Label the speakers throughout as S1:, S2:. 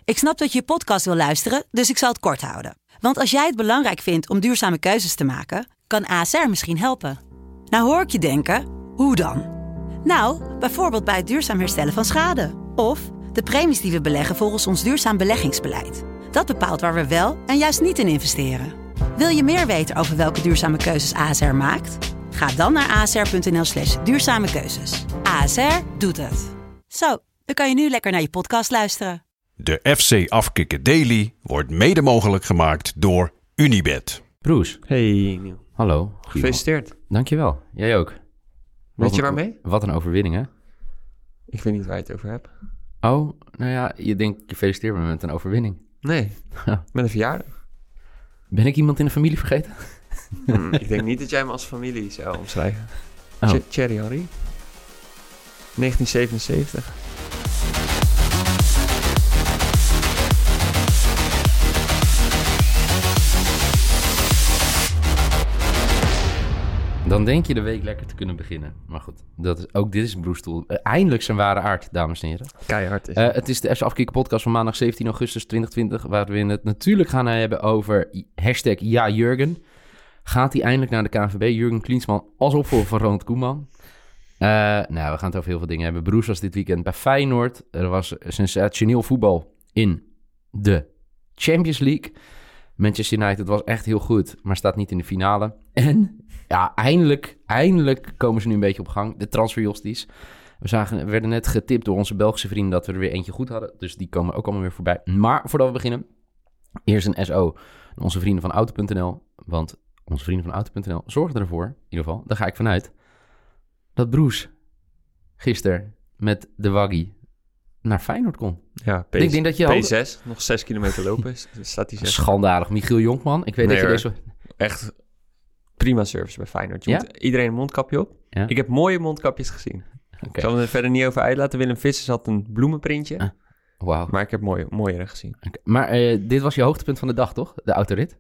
S1: Ik snap dat je podcast wil luisteren, dus ik zal het kort houden. Want als jij het belangrijk vindt om duurzame keuzes te maken, kan ASR misschien helpen. Nou hoor ik je denken, hoe dan? Nou, bijvoorbeeld bij het duurzaam herstellen van schade. Of de premies die we beleggen volgens ons duurzaam beleggingsbeleid. Dat bepaalt waar we wel en juist niet in investeren. Wil je meer weten over welke duurzame keuzes ASR maakt? Ga dan naar asr.nl/duurzame keuzes. ASR doet het. Zo, dan kan je nu lekker naar je podcast luisteren.
S2: De FC Afkikken Daily wordt mede mogelijk gemaakt door Unibet.
S3: Broes.
S4: Hey Niel.
S3: Hallo.
S4: Gefeliciteerd.
S3: Dankjewel. Jij ook.
S4: Weet je waarmee?
S3: Wat een overwinning, hè?
S4: Ik weet niet waar je het over hebt.
S3: Oh, nou ja, je denkt, je feliciteert me met een overwinning.
S4: Nee, met een verjaardag.
S3: Ben ik iemand in de familie vergeten?
S4: Ik denk niet dat jij me als familie zou omschrijven.
S3: Oh.
S4: Thierry Henry. 1977.
S3: Dan denk je de week lekker te kunnen beginnen. Maar goed, ook dit is een Broestoel. Eindelijk zijn ware aard, dames en heren.
S4: Keihard is
S3: het is de FC Afkikken podcast van maandag 17 augustus 2020... waar we het natuurlijk gaan hebben over #JaJurgen. Gaat hij eindelijk naar de KNVB? Jurgen Klinsmann als opvolger van Ronald Koeman. We gaan het over heel veel dingen hebben. Broes was dit weekend bij Feyenoord. Er was sensationeel voetbal in de Champions League. Manchester United was echt heel goed, maar staat niet in de finale. En ja, eindelijk komen ze nu een beetje op gang. De transferjosties. We werden net getipt door onze Belgische vrienden dat we er weer eentje goed hadden. Dus die komen ook allemaal weer voorbij. Maar voordat we beginnen, eerst een SO. Onze vrienden van Auto.nl. Want onze vrienden van Auto.nl zorgden ervoor, in ieder geval, daar ga ik vanuit, dat Broes gisteren met de waggie naar Feyenoord kon.
S4: Ja,
S3: ik denk dat je
S4: P6, nog 6 kilometer lopen, staat die 6.
S3: Schandalig. Michiel Jonkman, ik weet dat je deze...
S4: Echt prima service bij Feyenoord. Je
S3: Ja?
S4: moet iedereen een mondkapje op.
S3: Ja?
S4: Ik heb mooie mondkapjes gezien.
S3: Okay.
S4: Ik zal me er verder niet over uitlaten. Willem Vissers had een bloemenprintje.
S3: Wauw.
S4: Maar ik heb mooiere gezien.
S3: Okay. Maar dit was je hoogtepunt van de dag, toch? De autorit?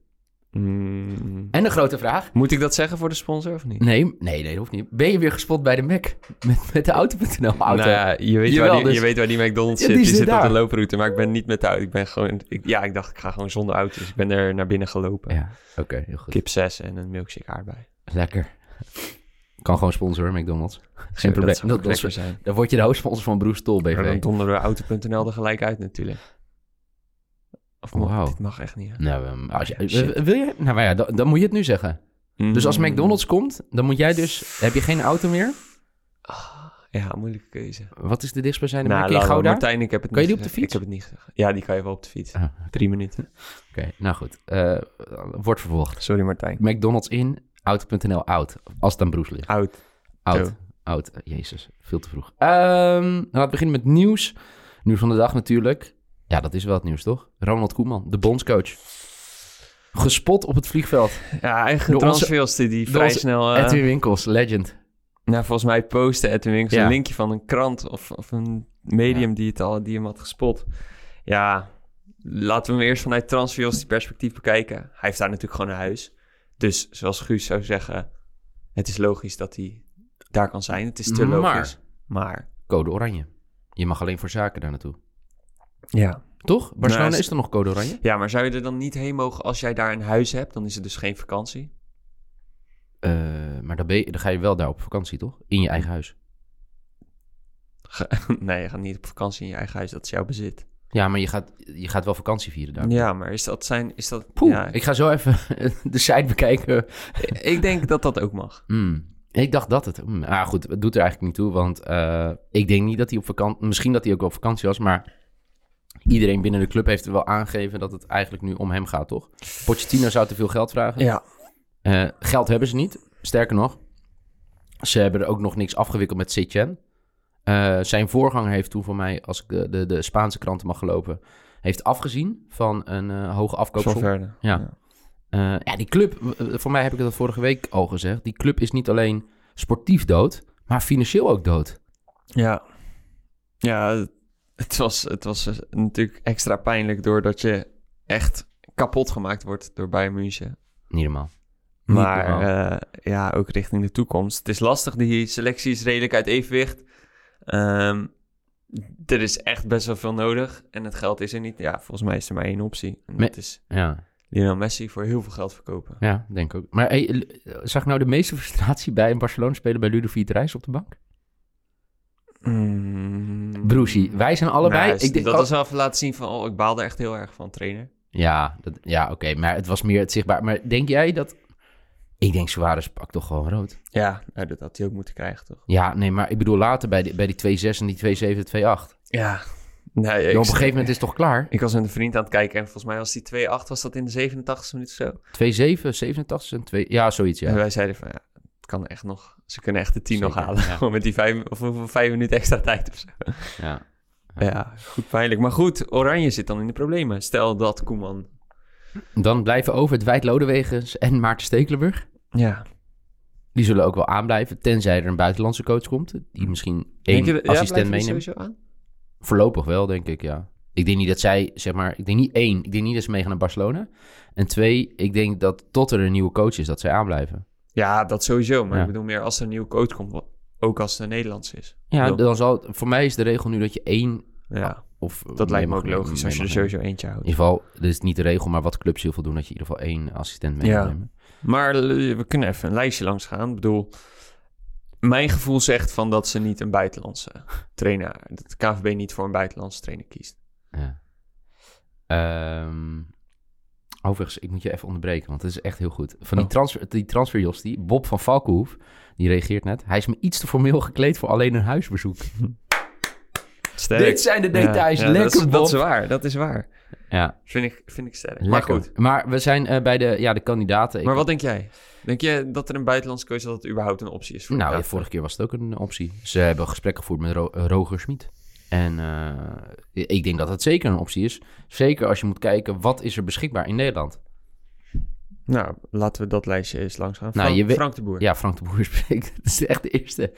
S3: En de grote vraag.
S4: Moet ik dat zeggen voor de sponsor of niet?
S3: Nee, dat hoeft niet. Ben je weer gespot bij de Mac? Met de Auto.nl auto?
S4: Nou ja, je weet waar die McDonald's zit. Die zit op de looproute, maar ik ben niet met de auto. Ik ben gewoon... Ik dacht, ik ga gewoon zonder auto. Dus ik ben er naar binnen gelopen.
S3: Ja, oké, heel goed.
S4: Kip 6 en een milkshake aardbei.
S3: Lekker. Kan gewoon sponsoren, McDonald's. Geen probleem.
S4: Dat zijn.
S3: Dan word je de hoofdsponsor van Broes Tol BV.
S4: Maar dan donderen we Auto.nl er gelijk uit natuurlijk. Of dit mag echt niet.
S3: Nou, wil je? Nou ja, dan moet je het nu zeggen. Dus als McDonald's komt, dan moet jij dus... Heb je geen auto meer?
S4: Ja, moeilijke keuze.
S3: Wat is de dichtstbijzijnde
S4: Markt in Gouda? Martijn, ik heb het
S3: kan je
S4: niet
S3: die op de fiets?
S4: Ik heb het niet gezegd. Ja, die kan je wel op de fiets. 3 minuten.
S3: Oké, nou goed. Wordt vervolgd.
S4: Sorry Martijn.
S3: McDonald's in, Auto.nl out. Als het aan Broes ligt. Out. Jezus, veel te vroeg. Laten we beginnen met nieuws. Nieuws van de dag natuurlijk. Ja, dat is wel het nieuws, toch? Ronald Koeman, de bondscoach. Gespot op het vliegveld.
S4: Ja, eigen transfers die vrij snel...
S3: Edwin Winkels, legend.
S4: Nou, volgens mij postte Edwin Winkels een linkje van een krant of een medium die hem had gespot. Ja, laten we hem eerst vanuit transfers die perspectief bekijken. Hij heeft daar natuurlijk gewoon een huis. Dus zoals Guus zou zeggen, het is logisch dat hij daar kan zijn. Het is te logisch. Maar
S3: code oranje. Je mag alleen voor zaken daar naartoe.
S4: Ja.
S3: Toch? Barcelona is er nog code oranje?
S4: Ja, maar zou je er dan niet heen mogen als jij daar een huis hebt? Dan is het dus geen vakantie.
S3: Maar dan ga je wel daar op vakantie, toch? In je eigen huis.
S4: Nee, je gaat niet op vakantie in je eigen huis. Dat is jouw bezit.
S3: Ja, maar je gaat wel vakantie vieren daar.
S4: Ja, maar is dat...
S3: Poeh,
S4: ja.
S3: Ik ga zo even de site bekijken.
S4: Ik denk dat dat ook mag.
S3: Ik dacht dat het... goed, het doet er eigenlijk niet toe, want ik denk niet dat hij op vakantie... Misschien dat hij ook op vakantie was, maar... Iedereen binnen de club heeft er wel aangegeven dat het eigenlijk nu om hem gaat, toch? Pochettino zou te veel geld vragen.
S4: Ja.
S3: Geld hebben ze niet. Sterker nog, ze hebben er ook nog niks afgewikkeld met Setien. Zijn voorganger heeft toen voor mij, als ik de Spaanse kranten mag geloven, heeft afgezien van een hoge afkoopsom. Ja, die club, voor mij heb ik dat vorige week al gezegd, die club is niet alleen sportief dood, maar financieel ook dood.
S4: Ja, het was natuurlijk extra pijnlijk doordat je echt kapot gemaakt wordt door Bayern München.
S3: Niet normaal.
S4: Maar ook richting de toekomst. Het is lastig, die selectie is redelijk uit evenwicht. er is echt best wel veel nodig. En het geld is er niet. Ja, volgens mij is er maar 1 optie. En dat is Lionel Messi voor heel veel geld verkopen.
S3: Ja, denk ik ook. Maar zag ik nou de meeste frustratie bij een Barcelona-speler bij Ludovic Reis op de bank? Broesie, wij zijn allebei...
S4: Nou, dat was wel even laten zien van... ik baalde echt heel erg van trainer.
S3: Ja, oké. Maar het was meer het zichtbaar. Maar denk jij dat... Ik denk Suarez pakt toch gewoon rood.
S4: Ja, dat had hij ook moeten krijgen, toch?
S3: Ja, nee, maar ik bedoel later bij die 2-6 en die 2-7, 2-8.
S4: Ja.
S3: Nee, op een gegeven moment is het toch klaar?
S4: Ik was met een vriend aan het kijken en volgens mij was die 2-8, was dat in de 87e minuut zo?
S3: 2-7, 87 en 2... Ja, zoiets, ja.
S4: En wij zeiden van, het kan echt nog... Ze kunnen echt de 10 nog halen. Ja. Gewoon met die 5 minuten extra tijd of zo. Ja, goed pijnlijk. Maar goed, Oranje zit dan in de problemen. Stel dat Koeman...
S3: Dan blijven over het Dwight Lodewegens en Maarten Stekelenburg.
S4: Ja.
S3: Die zullen ook wel aanblijven, tenzij er een buitenlandse coach komt. Die misschien 1 assistent meeneemt.
S4: Sowieso aan?
S3: Voorlopig wel, denk ik, ja. Ik denk niet dat zij, zeg maar... Ik denk niet 1, ik denk niet dat ze meegaan naar Barcelona. En 2, ik denk dat tot er een nieuwe coach is, dat zij aanblijven.
S4: Ja, dat sowieso. Maar ik bedoel meer als er een nieuwe coach komt, ook als het een Nederlands is.
S3: Ja, dan zal voor mij is de regel nu dat je 1...
S4: Ja, dat lijkt me ook logisch als je er sowieso eentje houdt.
S3: In ieder geval, dit is niet de regel, maar wat clubs heel veel doen, dat je in ieder geval 1 assistent meeneemt.
S4: Maar we kunnen even een lijstje langs gaan. Ik bedoel, mijn gevoel zegt van dat ze niet een buitenlandse trainer... Dat de KNVB niet voor een buitenlandse trainer kiest.
S3: Ja. Overigens, ik moet je even onderbreken, want het is echt heel goed. Van die transferjostie, Bob van Valkenhoef, die reageert net. Hij is me iets te formeel gekleed voor alleen een huisbezoek.
S4: Sterk.
S3: Dit zijn de details.
S4: Ja,
S3: lekker,
S4: Bob. Dat is waar.
S3: Ja.
S4: Vind ik sterk.
S3: Lekker.
S4: Maar goed.
S3: Maar we zijn bij de kandidaten.
S4: Maar wat denk jij? Denk je dat er een buitenlandse coach dat het überhaupt een optie is? Voor
S3: de vorige keer was het ook een optie. Ze hebben een gesprek gevoerd met Roger Schmid. En ik denk dat het zeker een optie is. Zeker als je moet kijken, wat is er beschikbaar in Nederland?
S4: Nou, laten we dat lijstje eens langs gaan. Frank de Boer.
S3: Ja, Frank de Boer spreekt. Dat is echt de eerste.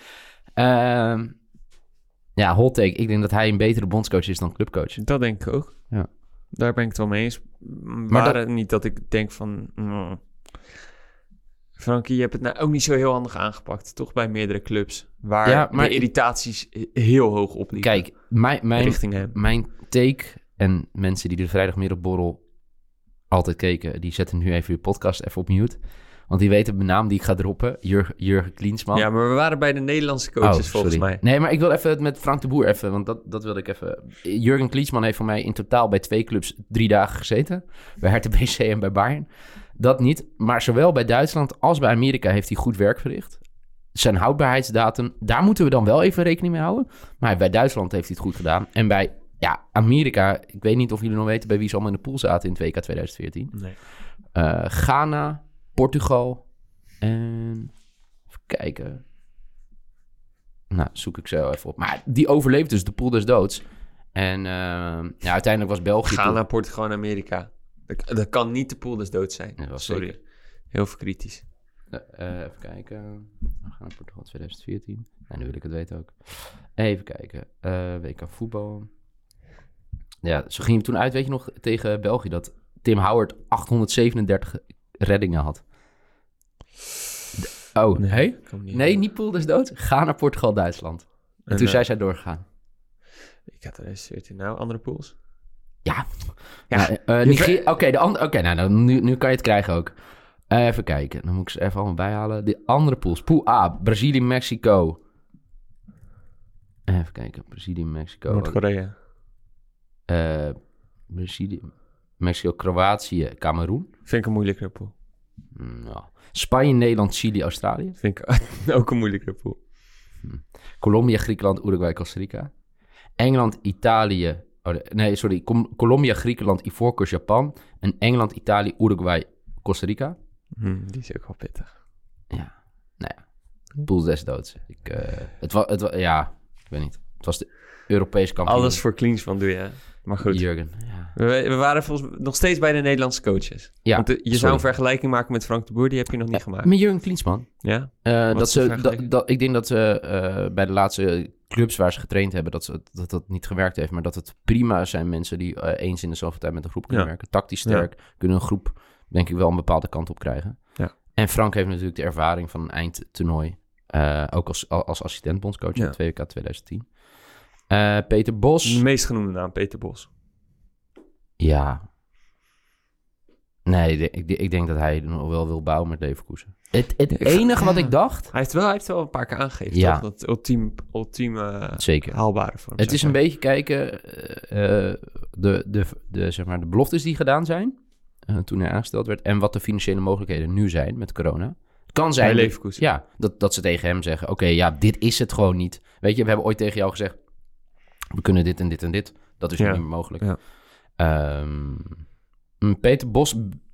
S3: Ja, hot take. Ik denk dat hij een betere bondscoach is dan clubcoach.
S4: Dat denk ik ook.
S3: Ja.
S4: Daar ben ik het wel mee eens. Maar niet dat ik denk van... Frankie, je hebt het nou ook niet zo heel handig aangepakt. Toch bij meerdere clubs. Waar de irritaties heel hoog opliepen.
S3: Kijk, mijn take... En mensen die de vrijdagmiddagborrel altijd keken... die zetten nu even je podcast even op mute... Want die weten mijn naam die ik ga droppen. Jurgen Klinsmann.
S4: Ja, maar we waren bij de Nederlandse coaches volgens mij.
S3: Nee, maar ik wil even het met Frank de Boer even. Want dat wilde ik even. Jurgen Klinsmann heeft voor mij in totaal bij 2 clubs 3 dagen gezeten. Bij Hertha BSC en bij Bayern. Dat niet. Maar zowel bij Duitsland als bij Amerika heeft hij goed werk verricht. Zijn houdbaarheidsdatum, daar moeten we dan wel even rekening mee houden. Maar bij Duitsland heeft hij het goed gedaan. En bij Amerika, ik weet niet of jullie nog weten... bij wie ze allemaal in de pool zaten in het WK 2014.
S4: Nee.
S3: Ghana... Portugal en... Even kijken. Nou, zoek ik zo even op. Maar die overleeft dus de pool des doods. En uiteindelijk was België...
S4: Gaan naar Portugal en Amerika. Dat kan niet de pool des doods zijn.
S3: Ja,
S4: sorry. Zeker. Heel veel kritisch.
S3: Even kijken. We gaan naar Portugal 2014. Nu wil ik het weten ook. Even kijken. WK voetbal. Ja, zo ging het toen uit, weet je nog, tegen België... dat Tim Howard 837 reddingen had. Nee, niet pool des doods. Ga naar Portugal, Duitsland. En toen zijn zij doorgegaan.
S4: Ik had er eens 14 andere pools.
S3: Ja. Nu kan je het krijgen ook. Even kijken. Dan moet ik ze even allemaal bijhalen. De andere pools. Pool A, Brazilië, Mexico. Even kijken. Brazilië, Mexico.
S4: Noord-Korea.
S3: Brazilië, Mexico, Kroatië, Cameroen.
S4: Vind ik een moeilijkere pool.
S3: Nou. Spanje, Nederland, Chili, Australië.
S4: Vind ik ook een moeilijkere pool.
S3: Colombia, Griekenland, Uruguay, Costa Rica. Engeland, Italië... Colombia, Griekenland, Ivoorkust, Japan. En Engeland, Italië, Uruguay, Costa Rica.
S4: Die is ook wel pittig.
S3: Ja, nou ja. Pool des doods. Ik weet niet. Het was de Europese kampioen.
S4: Alles voor Klinsmann doe je, maar goed.
S3: Jurgen, ja.
S4: We waren nog steeds bij de Nederlandse coaches.
S3: Ja,
S4: want je zou een vergelijking maken met Frank de Boer, die heb je nog niet gemaakt.
S3: Met Jurgen Klinsmann.
S4: Ja?
S3: Ik denk dat ze bij de laatste clubs waar ze getraind hebben, dat niet gewerkt heeft. Maar dat het prima zijn mensen die eens in de zoveel tijd met een groep kunnen werken. Tactisch sterk, kunnen een groep denk ik wel een bepaalde kant op krijgen. Ja. En Frank heeft natuurlijk de ervaring van een eindtoernooi. Ook als assistent bondscoach in 2WK 2010. Peter Bos.
S4: De meest genoemde naam, Peter Bos.
S3: Ja. Nee, ik denk dat hij nog wel wil bouwen met Leverkusen. Het enige wat ik dacht...
S4: Hij heeft wel een paar keer aangegeven,
S3: Ja.
S4: toch? Dat ultieme
S3: Zeker.
S4: haalbare voor hem.
S3: Het is een beetje kijken... zeg maar, de beloftes die gedaan zijn... toen hij aangesteld werd... en wat de financiële mogelijkheden nu zijn met corona. Het kan zijn...
S4: Bij Leverkusen.
S3: Ja, dat ze tegen hem zeggen... Oké, ja, dit is het gewoon niet. Weet je, we hebben ooit tegen jou gezegd... We kunnen dit en dit en dit. Dat is nu niet meer mogelijk.
S4: Ja.
S3: Peter Bos...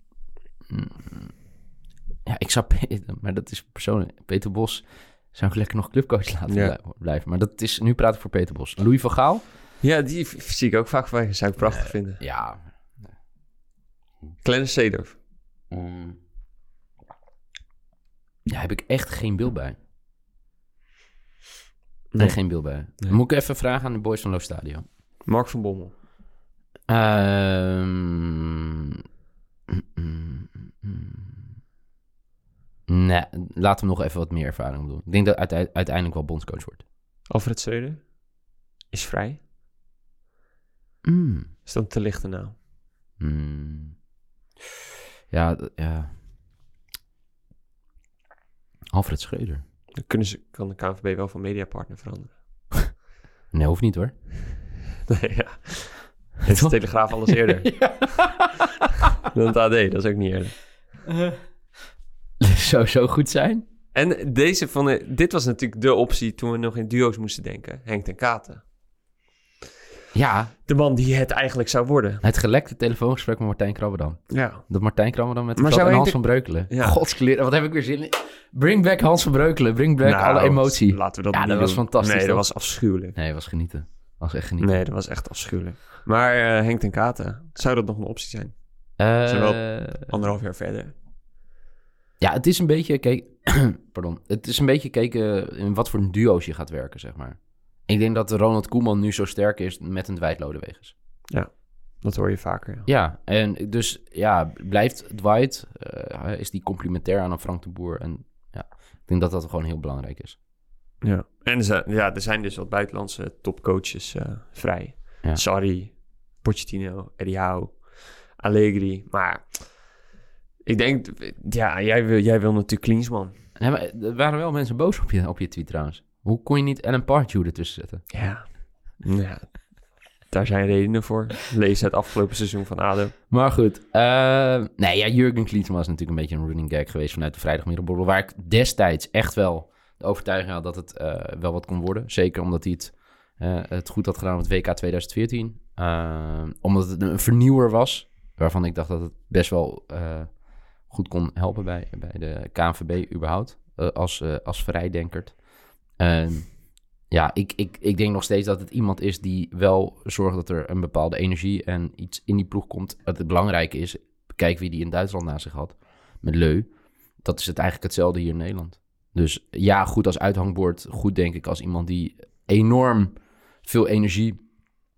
S3: Ja, ik zou... Maar dat is persoonlijk... Peter Bos zou ik lekker nog clubcoach laten blijven. Maar dat is... Nu praat ik voor Peter Bos. Louis van Gaal?
S4: Ja, die zie ik ook vaak voorbij. Zou ik prachtig vinden.
S3: Ja.
S4: Clarence Seedorf.
S3: Ja, heb ik echt geen beeld bij.
S4: Nee.
S3: Geen beeld bij.
S4: Nee.
S3: Moet ik even vragen aan de boys van Lo Stadio.
S4: Mark van Bommel.
S3: Nee, laat hem nog even wat meer ervaring doen. Ik denk dat uiteindelijk wel bondscoach wordt.
S4: Alfred Schreuder. Is vrij. Is dat een te lichte naam?
S3: Ja. Alfred Schreuder.
S4: Dan kan de KNVB wel van mediapartner veranderen.
S3: Nee, hoeft niet hoor.
S4: Nee, ja. Het is de Telegraaf alles eerder. Dan het AD, dat is ook niet eerder.
S3: Zou zo goed zijn?
S4: En dit was natuurlijk de optie toen we nog in duo's moesten denken. Henk ten Katen.
S3: Ja.
S4: De man die het eigenlijk zou worden.
S3: Het gelekte telefoongesprek met Martijn Krabberdam.
S4: Ja.
S3: Dat Martijn Krabberdam met
S4: Maar
S3: en
S4: zou
S3: Hans
S4: Henk
S3: van Breukelen.
S4: Ja.
S3: Godskleren, wat heb ik weer zin in. Bring back Hans van Breukelen. Bring back alle emotie.
S4: Laten we dat
S3: Ja,
S4: niet
S3: dat was
S4: doen.
S3: fantastisch.
S4: Nee, dat
S3: toch?
S4: was afschuwelijk.
S3: Nee, dat was genieten. Dat was echt genieten.
S4: Nee, dat was echt afschuwelijk. Maar Henk ten Katen, zou dat nog een optie zijn? Zijn wel 1,5 jaar verder.
S3: Ja, het is een beetje... Pardon. Het is een beetje kijken in wat voor duo's je gaat werken, zeg maar. Ik denk dat Ronald Koeman nu zo sterk is met een Dwight Lodewegens.
S4: Ja, dat hoor je vaker. Ja.
S3: Ja, en dus ja, blijft Dwight... is die complementair aan een Frank de Boer. En ja, ik denk dat dat gewoon heel belangrijk is.
S4: Ja, en er zijn dus wat buitenlandse topcoaches vrij.
S3: Ja.
S4: Sarri, Pochettino, Eddie Howe, Allegri. Maar ik denk, ja, jij wil natuurlijk Klinsmann.
S3: Ja, maar er waren wel mensen boos op je tweet trouwens. Hoe kon je niet Alan Pardew ertussen zetten?
S4: Ja, daar zijn redenen voor. Lees het afgelopen seizoen van ADO.
S3: Maar goed. Jurgen Klinsmann was natuurlijk een beetje een running gag geweest vanuit de vrijdagmiddagborrel. Waar ik destijds echt wel de overtuiging had dat het wel wat kon worden. Zeker omdat hij het goed had gedaan met WK 2014. Omdat het een vernieuwer was. Waarvan ik dacht dat het best wel goed kon helpen bij de KNVB überhaupt. Als vrijdenkerd. Ik denk nog steeds dat het iemand is die wel zorgt dat er een bepaalde energie en iets in die ploeg komt. Het belangrijke is, kijk wie die in Duitsland naast zich had. Met Leu. Dat is het eigenlijk hetzelfde hier in Nederland. Dus ja, goed als uithangbord. Goed denk ik als iemand die enorm veel energie,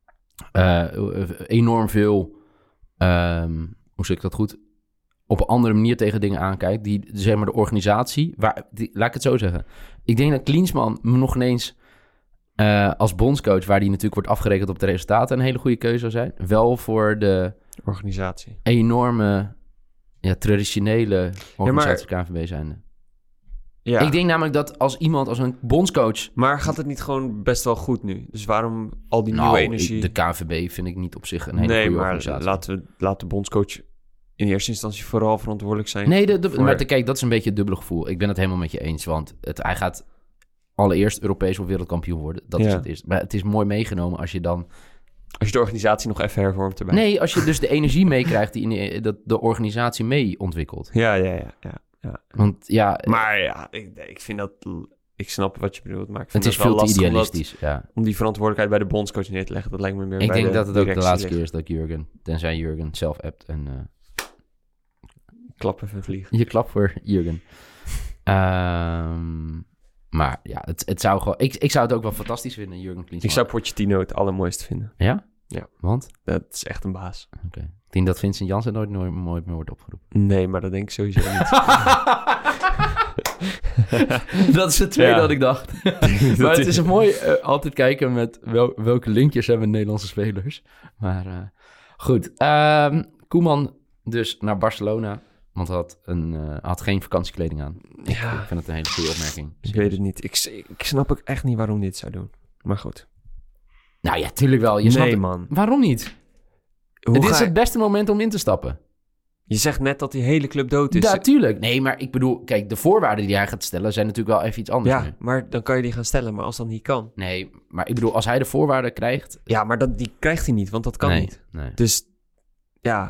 S3: enorm veel, hoe zeg ik dat goed, op een andere manier tegen dingen aankijkt. Die, zeg maar, de organisatie, laat ik het zo zeggen. Ik denk dat Klinsmann nog ineens als bondscoach, waar die natuurlijk wordt afgerekend op de resultaten, een hele goede keuze zou zijn. Wel voor de
S4: organisatie.
S3: Enorme, traditionele organisatie KNVB zijnde. Ja. Ik denk namelijk dat als een bondscoach...
S4: Maar gaat het niet gewoon best wel goed nu? Dus waarom al die nieuwe energie?
S3: De KNVB vind ik niet op zich een hele goede organisatie.
S4: Nee, maar laat de bondscoach in eerste instantie vooral verantwoordelijk zijn.
S3: Nee, maar kijk, dat is een beetje het dubbele gevoel. Ik ben het helemaal met je eens, want hij gaat allereerst Europees of wereldkampioen worden. Dat is het eerste. Maar het is mooi meegenomen als je dan...
S4: Als je de organisatie nog even hervormt erbij.
S3: Nee, als je dus de energie meekrijgt die de organisatie mee ontwikkelt.
S4: Ja.
S3: Want ja...
S4: Maar ja, ik vind dat... Ik snap wat je bedoelt, maar ik vind
S3: het is veel te idealistisch,
S4: om die verantwoordelijkheid bij de bondscoach neer te leggen. Dat lijkt me meer
S3: ik denk dat het ook de laatste keer is dat Jurgen, tenzij Jurgen zelf appt en...
S4: klap even vliegen.
S3: Je klap voor Jurgen. Maar ja, het zou gewoon... Ik zou het ook wel fantastisch vinden, Jurgen Klinsmann.
S4: Ik zou Pochettino het allermooiste vinden.
S3: Ja?
S4: Ja.
S3: Want?
S4: Dat is echt een baas.
S3: Oké. Ik denk dat Vincent Janssen nooit meer wordt opgeroepen.
S4: Nee, maar dat denk ik sowieso niet.
S3: Dat is het tweede wat ik dacht. Maar het is mooi altijd kijken met welke linkjes hebben Nederlandse spelers. Maar goed. Koeman dus naar Barcelona, want had geen vakantiekleding aan.
S4: Ja.
S3: Ik vind het een hele goede opmerking.
S4: Ik weet het niet. Ik snap ook echt niet waarom hij dit zou doen. Maar goed.
S3: Nou ja, tuurlijk wel.
S4: Man.
S3: Waarom niet? Dit is het beste moment om in te stappen.
S4: Je zegt net dat die hele club dood is.
S3: Ja, tuurlijk. Nee, maar ik bedoel, kijk, de voorwaarden die hij gaat stellen zijn natuurlijk wel even iets anders.
S4: Ja, maar dan kan je die gaan stellen. Maar als dat niet kan...
S3: Nee, maar ik bedoel, als hij de voorwaarden krijgt...
S4: Ja, maar die krijgt hij niet, want dat kan niet.
S3: Nee.
S4: Dus, ja...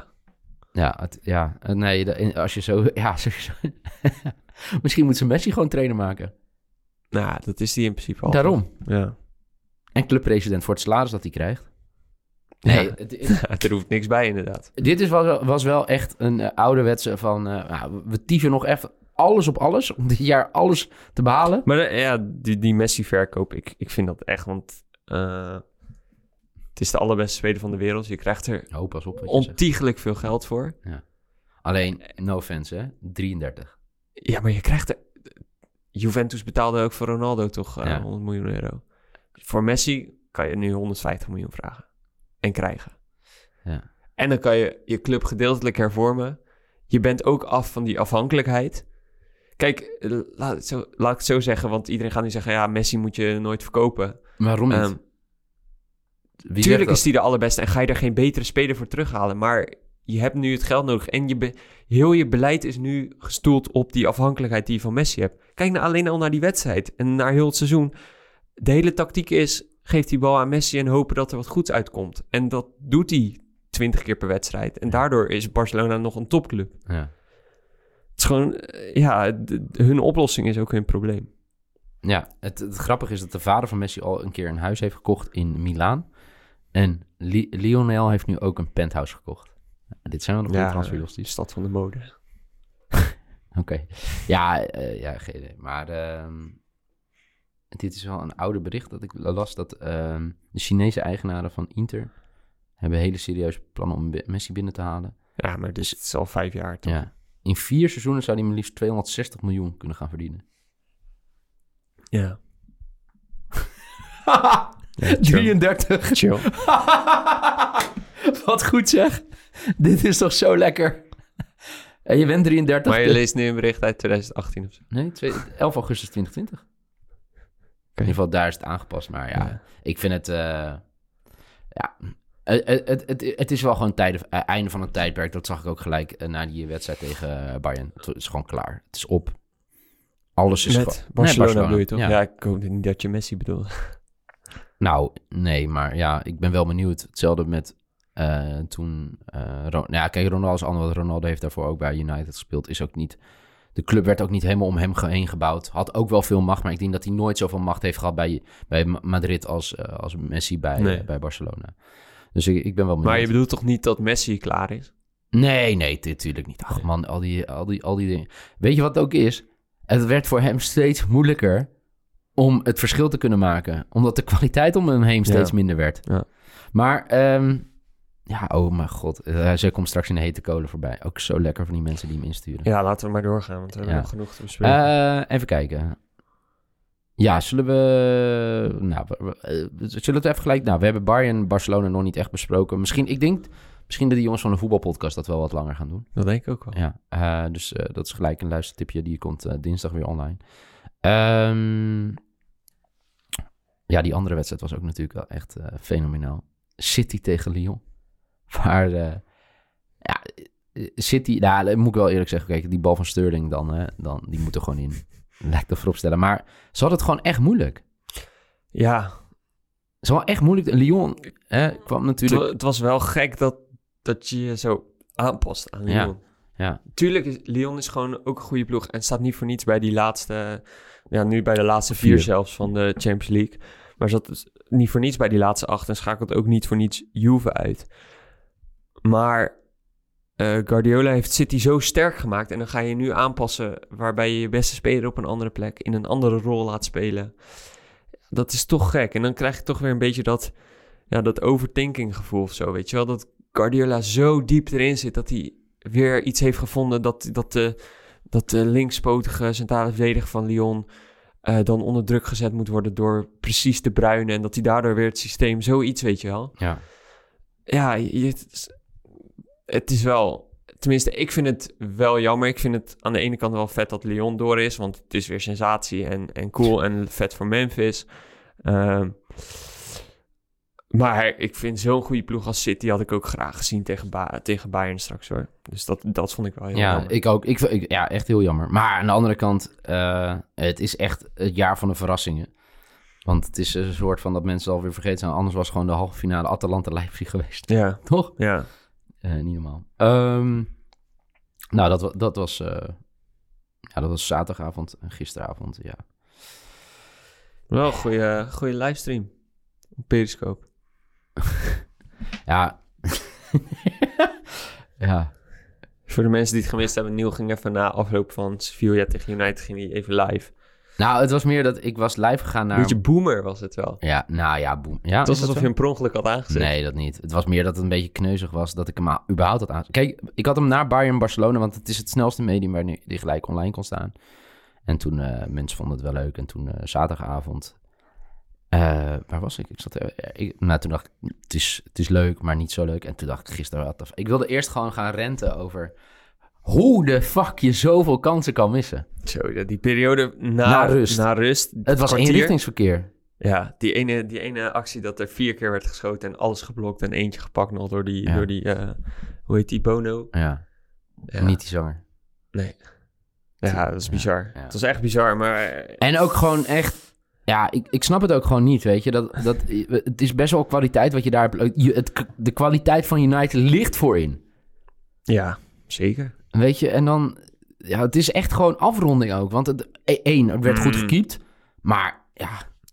S3: Als je zo... Ja, sowieso. Misschien moet ze Messi gewoon trainer maken.
S4: Nou, dat is die in principe al.
S3: Daarom.
S4: Ja.
S3: En clubpresident voor het salaris dat hij krijgt. Nee,
S4: er hoeft niks bij inderdaad.
S3: Dit was wel echt een ouderwetse van... we tieven nog even alles op alles om dit jaar alles te behalen.
S4: Maar die Messi-verkoop, ik vind dat echt, want... het is de allerbeste speler van de wereld. Je krijgt er
S3: pas op
S4: ontiegelijk veel geld voor.
S3: Ja. Alleen, no offense, hè? 33.
S4: Ja, maar je krijgt er... Juventus betaalde ook voor Ronaldo toch 100 miljoen euro. Voor Messi kan je nu 150 miljoen vragen. En krijgen.
S3: Ja.
S4: En dan kan je je club gedeeltelijk hervormen. Je bent ook af van die afhankelijkheid. Kijk, laat ik het zo zeggen, want iedereen gaat nu zeggen... ja, Messi moet je nooit verkopen.
S3: Waarom niet?
S4: Tuurlijk is die de allerbeste en ga je daar geen betere speler voor terughalen. Maar je hebt nu het geld nodig en heel je beleid is nu gestoeld op die afhankelijkheid die je van Messi hebt. Kijk nou alleen al naar die wedstrijd en naar heel het seizoen. De hele tactiek is, geef die bal aan Messi en hopen dat er wat goeds uitkomt. En dat doet hij 20 keer per wedstrijd. En daardoor is Barcelona nog een topclub.
S3: Ja.
S4: Het is gewoon, hun oplossing is ook hun probleem.
S3: Ja, het grappige is dat de vader van Messi al een keer een huis heeft gekocht in Milaan. En Lionel heeft nu ook een penthouse gekocht. Dit zijn wel nog goede transferjosties.
S4: Stad van de mode.
S3: Oké. Ja, geen idee. Maar dit is wel een oude bericht dat ik las dat de Chinese eigenaren van Inter hebben hele serieuze plannen om Messi binnen te halen.
S4: Ja, maar dus het is al 5 jaar toch?
S3: Ja. In 4 seizoenen zou hij maar liefst 260 miljoen kunnen gaan verdienen.
S4: Ja.
S3: 33.
S4: Chill.
S3: Wat goed zeg. Dit is toch zo lekker. En je bent 33.
S4: Maar je leest nu een bericht uit 2018 of zo.
S3: Nee, 11 augustus 2020. In ieder geval, daar is het aangepast. Maar ja. Ik vind het... Het is wel gewoon einde van een tijdperk. Dat zag ik ook gelijk na die wedstrijd tegen Bayern. Het is gewoon klaar. Het is op. Alles is
S4: met Barcelona bedoel je toch? Ja, ik hoop niet dat je Messi bedoelt.
S3: Nou, nee, maar ja, ik ben wel benieuwd. Hetzelfde met toen... kijk, Ronaldo is anders. Ronaldo heeft daarvoor ook bij United gespeeld. Is ook niet... De club werd ook niet helemaal om hem heen gebouwd. Had ook wel veel macht, maar ik denk dat hij nooit zoveel macht heeft gehad bij Madrid als Messi bij Barcelona. Dus ik ben wel benieuwd.
S4: Maar je bedoelt toch niet dat Messi klaar is?
S3: Nee, natuurlijk niet. Ach man, al die dingen. Weet je wat het ook is? Het werd voor hem steeds moeilijker om het verschil te kunnen maken. Omdat de kwaliteit om hem heen steeds minder werd. Ja. Maar, oh mijn god. Ze komt straks in de hete kolen voorbij. Ook zo lekker van die mensen die hem insturen.
S4: Ja, laten we maar doorgaan, want we hebben nog genoeg te bespreken.
S3: Even kijken. Ja, zullen we het even gelijk... Nou, we hebben Bayern Barcelona nog niet echt besproken. Misschien dat die jongens van de voetbalpodcast dat wel wat langer gaan doen.
S4: Dat denk ik ook wel.
S3: Ja, dus dat is gelijk een luistertipje. Die komt dinsdag weer online. Die andere wedstrijd was ook natuurlijk wel echt fenomenaal. City tegen Lyon. Maar City... Nou, moet ik wel eerlijk zeggen. Kijk, die bal van Sterling dan die moet er gewoon in. Lijkt ervoor opstellen. Maar ze hadden het gewoon echt moeilijk.
S4: Ja.
S3: Het was wel echt moeilijk. Lyon kwam natuurlijk...
S4: Het was wel gek dat je je zo aanpast aan Lyon.
S3: Ja.
S4: Tuurlijk, Lyon is gewoon ook een goede ploeg. En staat niet voor niets bij die laatste... Ja, nu bij de laatste 4 zelfs van de Champions League. Maar zat dus niet voor niets bij die laatste 8. En schakelt ook niet voor niets Juve uit. Maar... Guardiola heeft City zo sterk gemaakt en dan ga je nu aanpassen waarbij je je beste speler op een andere plek in een andere rol laat spelen. Dat is toch gek. En dan krijg je toch weer een beetje dat overthinking gevoel of zo, weet je wel. Dat Guardiola zo diep erin zit dat hij weer iets heeft gevonden dat dat de linkspotige centrale verdediger van Lyon dan onder druk gezet moet worden door precies De Bruyne en dat hij daardoor weer het systeem, zoiets, weet je wel.
S3: Ja.
S4: Ja, het is wel... Tenminste, ik vind het wel jammer. Ik vind het aan de ene kant wel vet dat Lyon door is, want het is weer sensatie en cool en vet voor Memphis. Maar ik vind zo'n goede ploeg als City had ik ook graag gezien tegen Bayern straks, hoor. Dus dat vond ik wel heel jammer.
S3: Ik ook. Ja, echt heel jammer. Maar aan de andere kant, het is echt het jaar van de verrassingen. Want het is een soort van dat mensen alweer vergeten zijn. Anders was gewoon de halve finale Atalanta-Leipzig geweest.
S4: Ja.
S3: Toch?
S4: Ja.
S3: Niet normaal. Nou, dat was zaterdagavond en gisteravond, ja.
S4: Wel een goede livestream op Periscope.
S3: Ja. Ja.
S4: Voor de mensen die het gemist hebben, Neil ging even na afloop van Sevilla tegen United ging hij even live.
S3: Nou, het was meer dat ik was live gegaan naar...
S4: Beetje boomer was het wel.
S3: Ja, nou ja, boom. Ja,
S4: het was alsof je hem per ongeluk had aangezet.
S3: Nee, dat niet. Het was meer dat het een beetje kneuzig was dat ik hem überhaupt had aangezet. Kijk, ik had hem naar Bayern Barcelona, want het is het snelste medium waar die gelijk online kon staan. En toen, mensen vonden het wel leuk. En toen zaterdagavond... waar was ik? Toen dacht ik, het is leuk, maar niet zo leuk. En toen dacht ik gisteren, ik wilde eerst gewoon gaan renten over hoe de fuck je zoveel kansen kan missen.
S4: Zo, die periode na rust.
S3: Het was eenrichtingsverkeer.
S4: Ja, die ene actie dat er 4 keer werd geschoten en alles geblokt en eentje gepakt nog door die hoe heet die, Bono?
S3: Ja. Niet die zanger.
S4: Nee. Ja, dat is bizar. Ja. Het was echt bizar, maar...
S3: En ook gewoon echt... Ja, ik snap het ook gewoon niet, weet je. Het is best wel kwaliteit wat je daar hebt. De kwaliteit van United ligt voorin.
S4: Ja, zeker.
S3: Weet je, en dan... Ja, het is echt gewoon afronding ook. Want het werd goed gekiept. Maar, ja...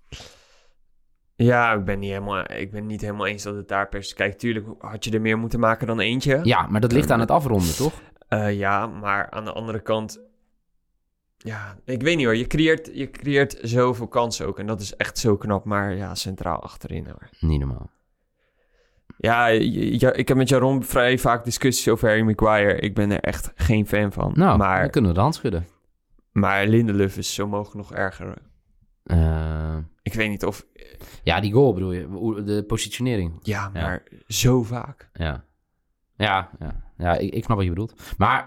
S4: Ja, ik ben niet helemaal eens dat het daar Kijk, tuurlijk had je er meer moeten maken dan eentje.
S3: Ja, maar dat ligt aan het afronden, toch?
S4: Ja, maar aan de andere kant... Ja, ik weet niet hoor. Je creëert zoveel kansen ook. En dat is echt zo knap. Maar ja, centraal achterin hoor.
S3: Niet normaal.
S4: Ja, ik heb met Jaron vrij vaak discussies over Harry Maguire. Ik ben er echt geen fan van.
S3: Nou, dan kunnen we de hand schudden.
S4: Maar Lindelöf is zo mogelijk nog erger. Ik weet niet of...
S3: Ja, die goal bedoel je. De positionering.
S4: Ja, maar zo vaak.
S3: Ja, ik snap wat je bedoelt. Maar...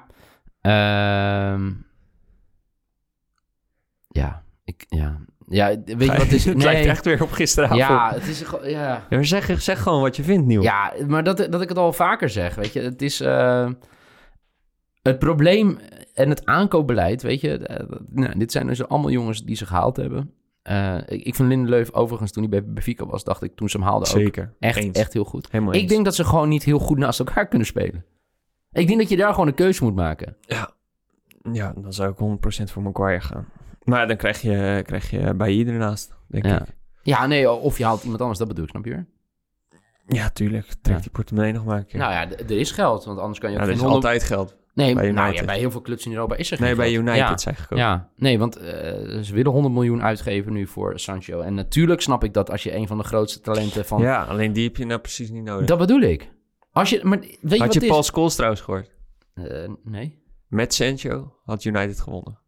S3: Ja, weet je wat het is?
S4: Het lijkt echt weer op gisteravond.
S3: Ja, het is... Ja.
S4: Ja, zeg gewoon wat je vindt, Nieuw.
S3: Ja, maar dat ik het al vaker zeg, weet je. Het is... het probleem en het aankoopbeleid, weet je. Dit zijn dus allemaal jongens die ze gehaald hebben. Ik vind Lindelöf overigens, toen hij bij Benfica was, dacht ik, toen ze hem haalden
S4: zeker.
S3: Ook echt heel goed.
S4: Helemaal
S3: ik denk dat ze gewoon niet heel goed naast elkaar kunnen spelen. Ik denk dat je daar gewoon een keuze moet maken.
S4: Ja, dan zou ik 100% voor Maguire gaan. Maar dan krijg je bij iedereen ernaast, denk ik.
S3: Ja, nee, of je haalt iemand anders, dat bedoel ik, snap je?
S4: Ja, tuurlijk. Trek die portemonnee nog maar een keer.
S3: Nou ja, er is geld, want anders kan je ook...
S4: er is altijd geld.
S3: Nee, bij heel veel clubs in Europa is er geen geld.
S4: Nee, bij United zijn gekomen.
S3: Ja, nee, want ze willen 100 miljoen uitgeven nu voor Sancho. En natuurlijk snap ik dat als je een van de grootste talenten van...
S4: Ja, alleen die heb je nou precies niet nodig.
S3: Dat bedoel ik. Had je
S4: Paul Scholes trouwens gehoord?
S3: Nee.
S4: Met Sancho had United gewonnen.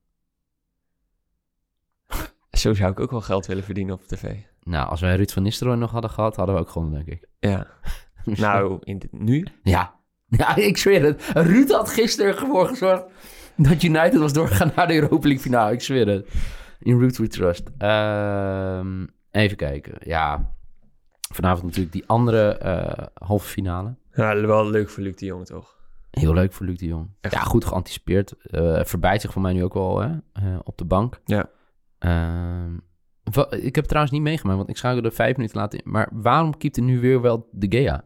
S4: Zo zou ik ook wel geld willen verdienen op tv.
S3: Nou, als wij Ruud van Nistelrooy nog hadden gehad, hadden we ook gewonnen, denk ik.
S4: Ja. Nou, nu?
S3: Ja, ik zweer het. Ruud had gisteren ervoor gezorgd dat United was doorgegaan naar de Europa League finale. Ik zweer het. In Ruud we trust. Even kijken. Ja, vanavond natuurlijk die andere halve finale.
S4: Ja, wel leuk voor Luc de Jong, toch?
S3: Heel leuk voor Luc de Jong. Echt? Ja, goed geanticipeerd. Verbijt zich voor mij nu ook wel op de bank.
S4: Ja.
S3: Ik heb het trouwens niet meegemaakt, want ik schakelde 5 minuten later in. Maar waarom keept er nu weer wel De Gea?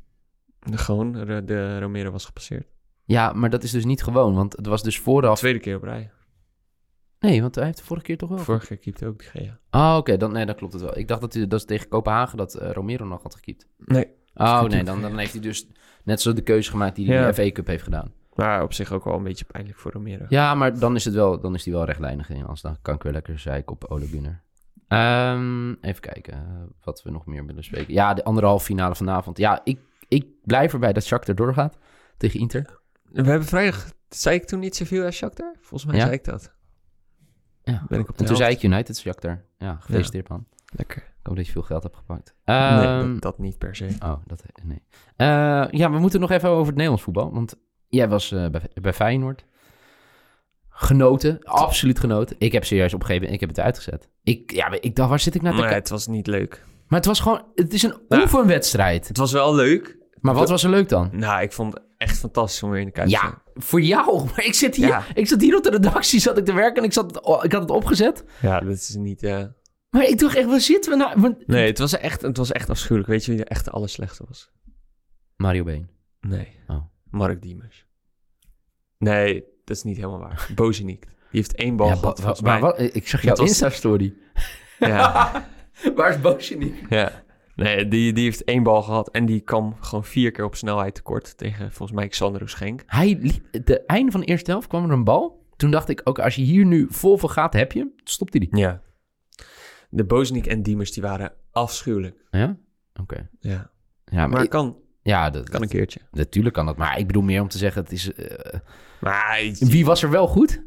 S4: De Romero was gepasseerd.
S3: Ja, maar dat is dus niet gewoon, want het was dus vooraf...
S4: Tweede keer op rij.
S3: Nee, want hij heeft de vorige keer toch wel...
S4: Vorige keer keepte ook De Gea.
S3: Oh, oké, dan klopt het wel. Ik dacht dat tegen Kopenhagen dat Romero nog had gekiept.
S4: Nee.
S3: Oh, nee, dan heeft hij dus net zo de keuze gemaakt die hij de FA Cup heeft gedaan.
S4: Maar op zich ook wel een beetje pijnlijk voor Romero.
S3: Ja, maar dan is hij wel rechtlijnig in. Als dan kan ik weer lekker zeiken op Ole Gunnar. Even kijken wat we nog meer willen spreken. Ja, de anderhalve finale vanavond. Ja, ik blijf erbij dat Shakhtar doorgaat tegen Inter.
S4: We hebben vrijdag Zei ik toen niet zoveel als Shakhtar? Volgens mij zei ik dat.
S3: Ja,
S4: ben ik op de
S3: en toen
S4: helft.
S3: zei ik United Shakhtar. Ja, gefeliciteerd man.
S4: Lekker.
S3: Ik hoop dat je veel geld hebt gepakt.
S4: Nee, dat niet per se.
S3: Oh, nee. Ja, we moeten nog even over het Nederlands voetbal. Want jij was bij Feyenoord. Genoten, absoluut genoten. Ik heb serieus opgegeven en ik heb het uitgezet. Ik dacht, waar zit ik naar te
S4: Nee,
S3: kijken?
S4: het was niet leuk.
S3: Maar het was gewoon, het is een oefenwedstrijd.
S4: Het was wel leuk.
S3: Maar wat was er leuk dan?
S4: Nou, ik vond het echt fantastisch om weer in de Kuip te zijn.
S3: Ja, voor jou. Maar ik zat hier op de redactie, zat ik te werken en ik had het opgezet.
S4: Ja, dat is niet...
S3: Maar ik dacht echt, waar zitten we nou?
S4: Nee, het was echt afschuwelijk. Weet je wie echt de allerslechtste was?
S3: Mario Been.
S4: Nee.
S3: Oh.
S4: Mark Diemers. Nee, dat is niet helemaal waar. Bozeniek. Die heeft 1 bal gehad, volgens mij.
S3: Ik zag jouw Insta-story.
S4: Ja.
S3: Waar is Bozeniek?
S4: Ja. Nee, die heeft 1 bal gehad en die kwam gewoon 4 keer op snelheid tekort tegen, volgens mij, Xander Schenk.
S3: Hij liep, de einde van de eerste helft kwam er een bal. Toen dacht ik, ook als je hier nu vol voor gaat, heb je hem. Stopte die.
S4: Ja. De Bozeniek en Diemers, die waren afschuwelijk.
S3: Ja? Oké.
S4: Ja.
S3: Ja,
S4: Maar kan een keertje.
S3: Natuurlijk kan dat. Maar ik bedoel meer om te zeggen, het is...
S4: Maar...
S3: Wie was er wel goed?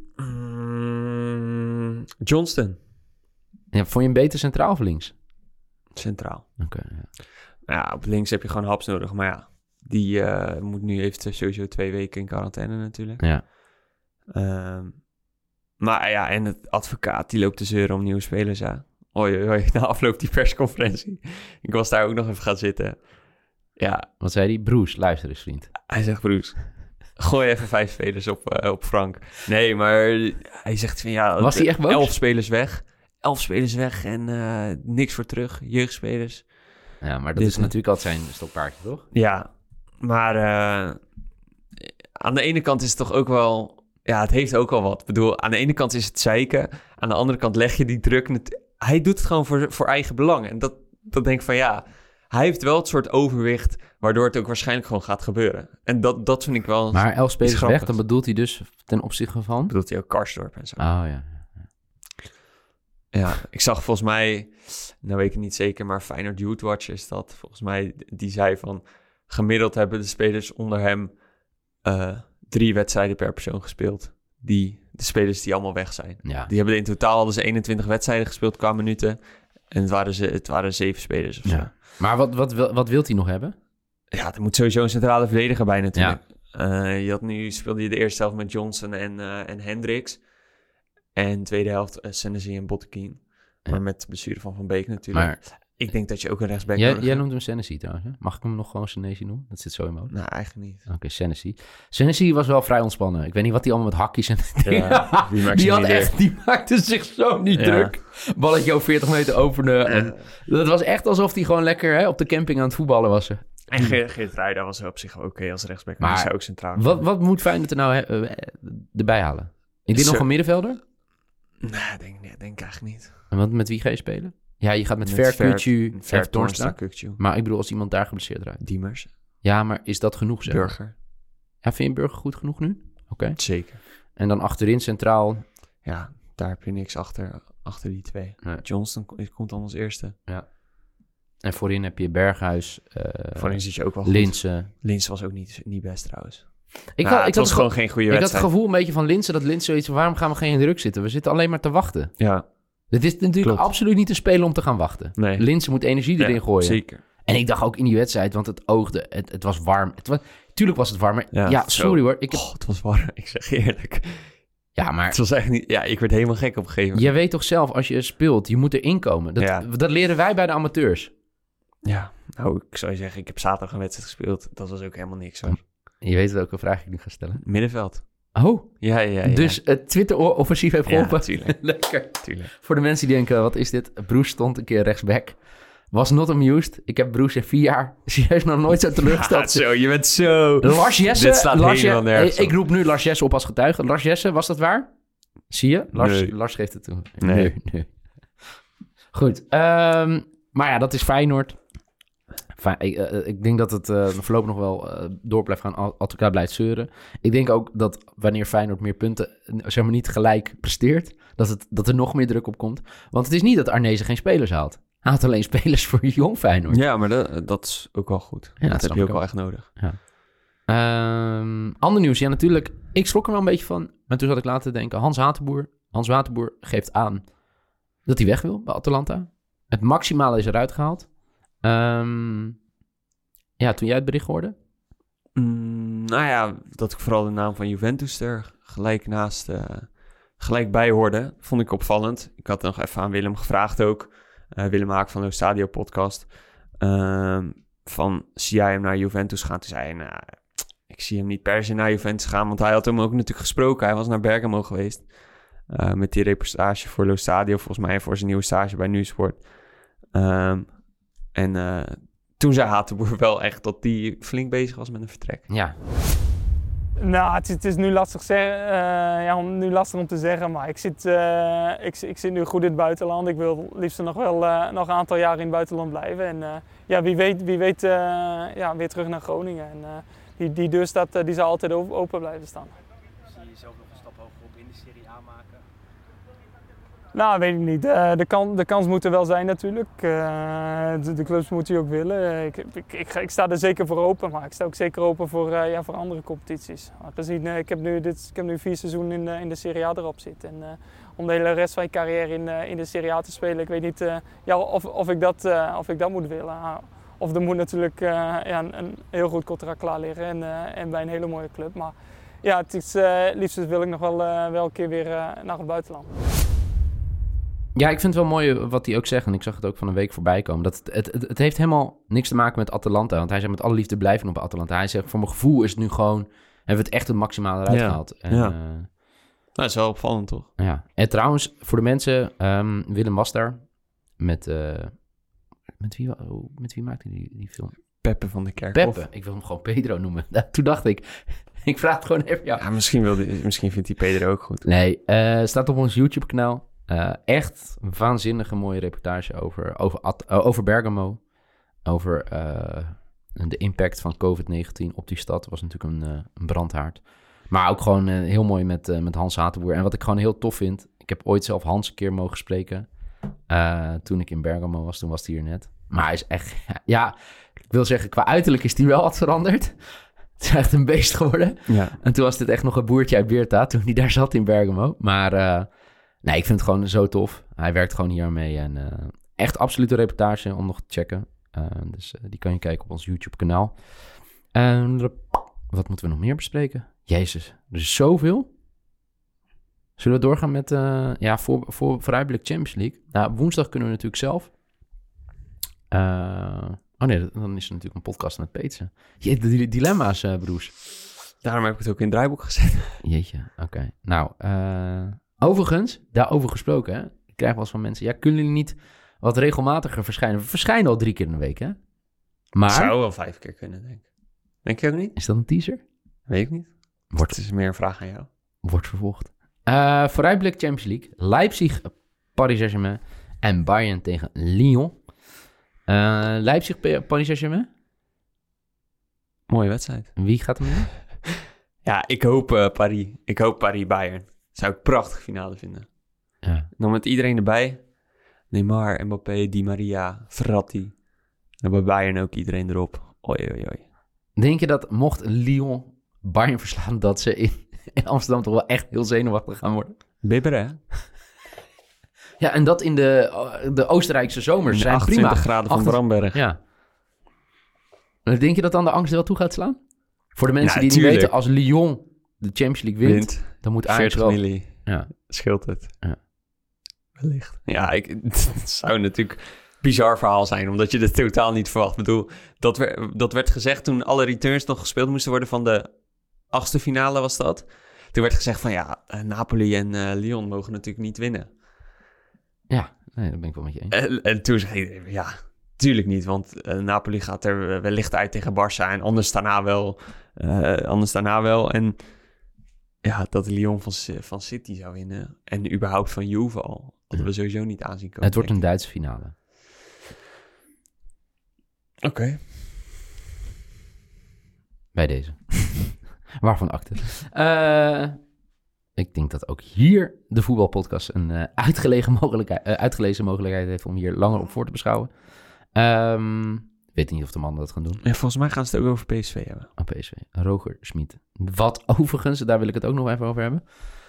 S4: Johnston.
S3: Ja, vond je hem beter centraal of links?
S4: Centraal.
S3: Oké. Ja.
S4: Ja, op links heb je gewoon Haps nodig. Maar ja, die moet nu even sowieso 2 weken in quarantaine natuurlijk.
S3: Ja.
S4: Maar ja, en het advocaat, die loopt te zeuren om nieuwe spelers, ja. Hoi, na afloop die persconferentie. Ik was daar ook nog even gaan zitten. Ja.
S3: Wat zei hij? Bruce, luister eens, vriend.
S4: Hij zegt, Bruce, gooi even 5 spelers op Frank. Nee, maar hij zegt van ja...
S3: Was hij echt boos?
S4: 11 spelers weg. 11 spelers weg en niks voor terug. Jeugdspelers.
S3: Ja, maar dat is natuurlijk altijd zijn stokpaardje, toch?
S4: Ja, maar aan de ene kant is het toch ook wel... Ja, het heeft ook wel wat. Ik bedoel, aan de ene kant is het zeiken. Aan de andere kant leg je die druk... Hij doet het gewoon voor eigen belang. En dat denk ik van ja... Hij heeft wel het soort overwicht... waardoor het ook waarschijnlijk gewoon gaat gebeuren. En dat vind ik wel...
S3: Maar 11 spelers weg, dan bedoelt hij dus ten opzichte van...
S4: Bedoelt hij ook Karsdorp en zo.
S3: Oh ja.
S4: Ja, ik zag volgens mij... Nou weet ik het niet zeker, maar Feyenoord Youth Watch is dat. Volgens mij, die zei van... Gemiddeld hebben de spelers onder hem... 3 wedstrijden per persoon gespeeld. De spelers die allemaal weg zijn.
S3: Ja.
S4: Die hebben in totaal hadden ze 21 wedstrijden gespeeld qua minuten. En het waren 7 spelers of zo.
S3: Ja. Maar wat wilt hij nog hebben?
S4: Ja, er moet sowieso een centrale verdediger bij natuurlijk. Ja. Speelde je de eerste helft met Johnson en Hendricks. En de tweede helft Senesi en Botteguin. Ja. Maar met de blessure van Beek natuurlijk. Maar ik denk dat je ook een rechtsback nodig hebt.
S3: Jij noemt hem Senesi trouwens, hè? Mag ik hem nog gewoon Senesi noemen? Dat zit zo in mijn hoofd.
S4: Nou, eigenlijk niet.
S3: Oké, Senesi. Senesi was wel vrij ontspannen. Ik weet niet wat hij allemaal met hakjes en...
S4: Ja,
S3: die maakte zich zo niet druk. Balletje over 40 meter openen. En dat was echt alsof hij gewoon lekker op de camping aan het voetballen was.
S4: En Geert Ruida was op zich oké als rechtsback. Maar die zou ook centraal.
S3: Wat moet Feyenoord er nou erbij halen? Ik denk nog een middenvelder?
S4: Nee, denk eigenlijk niet.
S3: En met wie ga je spelen? Ja, je gaat met Verkucu,
S4: Toornstra.
S3: Maar ik bedoel, als iemand daar geblesseerd raakt.
S4: Diemers.
S3: Ja, maar is dat genoeg, zeg?
S4: Burger.
S3: Ja, vind je Burger goed genoeg nu? Oké.
S4: Zeker.
S3: En dan achterin centraal?
S4: Ja, daar heb je niks achter die 2. Nee. Johnston komt dan als eerste.
S3: Ja. En voorin heb je Berghuis.
S4: Voorin zit je ook wel
S3: Linssen.
S4: Goed. Linssen was ook niet best trouwens.
S3: Het was
S4: gewoon geen goede wedstrijd.
S3: Ik had het gevoel een beetje van Linssen, dat Linssen zoiets van, waarom gaan we geen druk zitten? We zitten alleen maar te wachten.
S4: Ja.
S3: Dit is natuurlijk absoluut niet te spelen om te gaan wachten.
S4: Nee.
S3: Linssen moet energie erin gooien.
S4: Zeker.
S3: En ik dacht ook in die wedstrijd, want het oogde, het was warm. Tuurlijk was het warm, maar ja sorry hoor.
S4: Het was warm, ik zeg je eerlijk.
S3: Ja, maar...
S4: Het was echt niet... Ja, ik werd helemaal gek op een gegeven moment.
S3: Je weet toch zelf, als je speelt, je moet erin komen. Dat leren wij bij de amateurs.
S4: Ja, nou, ik zou je zeggen, ik heb zaterdag een wedstrijd gespeeld. Dat was ook helemaal niks hoor.
S3: Je weet welke vraag ik nu ga stellen.
S4: Middenveld.
S3: Oh.
S4: Ja.
S3: Dus het Twitter-offensief heeft geholpen?
S4: Ja, tuurlijk.
S3: Lekker.
S4: Tuurlijk.
S3: Voor de mensen die denken, wat is dit? Bruce stond een keer rechtsback. Was not amused. Ik heb Bruce in 4 jaar serieus nog nooit zo teleurgesteld.
S4: Ja, je bent zo...
S3: Lars Jesse.
S4: Dit staat helemaal nergens
S3: ik roep nu Lars Jesse op als getuige. Lars Jesse, was dat waar? Zie je? Lars geeft het toe. Nee. Goed. Maar ja, dat is Feyenoord. Ik denk dat het voorlopig nog wel door blijft gaan als elkaar blijft zeuren. Ik denk ook dat wanneer Feyenoord meer punten, zeg maar niet gelijk presteert, dat er nog meer druk op komt. Want het is niet dat Arnezen geen spelers haalt. Hij haalt alleen spelers voor jong Feyenoord.
S4: Ja, maar dat is ook wel goed. Ja, dat heb je ook wel echt nodig.
S3: Ja. Ander nieuws, ja natuurlijk. Ik schrok er wel een beetje van. Maar toen zat ik later te denken, Hans Waterboer geeft aan dat hij weg wil bij Atalanta. Het maximale is eruit gehaald. Toen jij het bericht hoorde?
S4: Dat ik vooral de naam van Juventus er gelijk bij hoorde, vond ik opvallend. Ik had nog even aan Willem gevraagd ook. Willem Haak van de Stadio podcast. Zie jij hem naar Juventus gaan? Toen zei hij, ik zie hem niet per se naar Juventus gaan, want hij had hem ook natuurlijk gesproken. Hij was naar Bergamo geweest. Met die reportage voor Lo Stadio, volgens mij voor zijn nieuwe stage bij NuSport. Toen zei Hatenboer wel echt dat hij flink bezig was met een vertrek.
S3: Ja.
S5: Nou, het is nu lastig, nu lastig om te zeggen, maar ik zit nu goed in het buitenland. Ik wil liefst nog een aantal jaren in het buitenland blijven. En wie weet weer terug naar Groningen. En die deur die zal altijd open blijven staan.
S6: Zie je jezelf nog een stap hoger op in de Serie A maken?
S5: Nou, weet ik niet. De kans moet er wel zijn natuurlijk. De clubs moeten die ook willen. Ik sta er zeker voor open, maar ik sta ook zeker open voor andere competities. Gezien, ik heb nu 4 seizoenen in de Serie A erop zitten. En om de hele rest van je carrière in de Serie A te spelen, ik weet niet of ik dat moet willen. Of er moet natuurlijk een heel goed contract klaar liggen en bij een hele mooie club. Maar ja, liefst wil ik nog wel een keer weer naar het buitenland.
S3: Ja, ik vind het wel mooi wat hij ook zegt. En ik zag het ook van een week voorbij komen. Dat het heeft helemaal niks te maken met Atalanta. Want hij zegt met alle liefde blijven op Atalanta. Hij zegt, voor mijn gevoel is het nu gewoon... Hebben we het echt het maximale eruit gehaald. En,
S4: dat is wel opvallend, toch?
S3: Ja. En trouwens, voor de mensen... Willem was daar. Met wie maakte hij die film?
S4: Peppe van de Kerkhof.
S3: Peppe. Ik wil hem gewoon Pedro noemen. Toen dacht ik... ik vraag het gewoon even jou.
S4: Ja, misschien vindt hij Pedro ook goed.
S3: Nee, staat op ons YouTube-kanaal. Echt een waanzinnige mooie reportage over Bergamo. Over de impact van COVID-19 op die stad. Dat was natuurlijk een brandhaard. Maar ook gewoon heel mooi met Hans Hatenboer. En wat ik gewoon heel tof vind... Ik heb ooit zelf Hans een keer mogen spreken. Toen ik in Bergamo was. Toen was hij hier net. Maar hij is echt... Ja, ik wil zeggen, qua uiterlijk is hij wel wat veranderd. Het is echt een beest geworden. Ja. En toen was dit echt nog een boertje uit Beerta. Toen hij daar zat in Bergamo. Maar... Nee, ik vind het gewoon zo tof. Hij werkt gewoon hier mee. En echt absolute reportage om nog te checken. Dus die kan je kijken op ons YouTube-kanaal. Wat moeten we nog meer bespreken? Jezus, er is zoveel. Zullen we doorgaan met... vooruitblik Champions League? Nou, woensdag kunnen we natuurlijk zelf. Dan is er natuurlijk een podcast met Peetsen. Die dilemma's, broers.
S4: Daarom heb ik het ook in het draaiboek gezet.
S3: Jeetje, oké. Nou, overigens, daarover gesproken, hè? Ik krijg wel eens van mensen... Ja, kunnen jullie niet wat regelmatiger verschijnen? We verschijnen al 3 keer in de week, hè? Maar...
S4: Zou wel 5 keer kunnen, denk ik. Denk je ook niet?
S3: Is dat een teaser?
S4: Weet ik niet. Het is meer een vraag aan jou.
S3: Wordt vervolgd. Vooruitblik Champions League. Leipzig, Paris Saint-Germain en Bayern tegen Lyon. Leipzig, Paris Saint-Germain?
S4: Mooie wedstrijd.
S3: Wie gaat hem winnen?
S4: Ja, ik hoop Paris. Ik hoop Paris-Bayern. Zou ik een prachtige finale vinden.
S3: Ja.
S4: Dan met iedereen erbij. Neymar, Mbappé, Di Maria, Verratti. En bij Bayern ook iedereen erop. Oei, oei, oei.
S3: Denk je dat mocht Lyon Bayern verslaan... dat ze in Amsterdam toch wel echt heel zenuwachtig gaan worden?
S4: Bibberen, hè?
S3: Ja, en dat in de Oostenrijkse zomers zijn
S4: 28
S3: prima.
S4: graden van Bramberg.
S3: Ja. Denk je dat dan de angst er wel toe gaat slaan? Voor de mensen die
S4: tuurlijk
S3: niet weten, als Lyon de Champions League wint. Dan moet Ajax wel...
S4: 40 milli. Ja. Scheelt het.
S3: Ja.
S4: Wellicht. Ja, het zou natuurlijk een bizar verhaal zijn, omdat je dit totaal niet verwacht. Ik bedoel, dat werd gezegd toen alle returns nog gespeeld moesten worden van de 8e finale, was dat. Toen werd gezegd van Napoli en Lyon mogen natuurlijk niet winnen.
S3: Ja, nee, dat ben ik wel met je eens.
S4: En toen zei ik, tuurlijk niet, want Napoli gaat er wellicht uit tegen Barça en anders daarna wel. En ja, dat Lyon van City zou winnen en überhaupt van Juve al, hadden we sowieso niet aanzien komen.
S3: Het wordt een Duitse finale.
S4: Oké.
S3: Bij deze. Waarvan akte. Ik denk dat ook hier de voetbalpodcast een uitgelezen mogelijkheid heeft om hier langer op voor te beschouwen. weet niet of de mannen dat gaan doen.
S4: Ja, volgens mij gaan ze het ook over PSV hebben.
S3: Oh, PSV. Roger Schmid. Wat overigens, daar wil ik het ook nog even over hebben.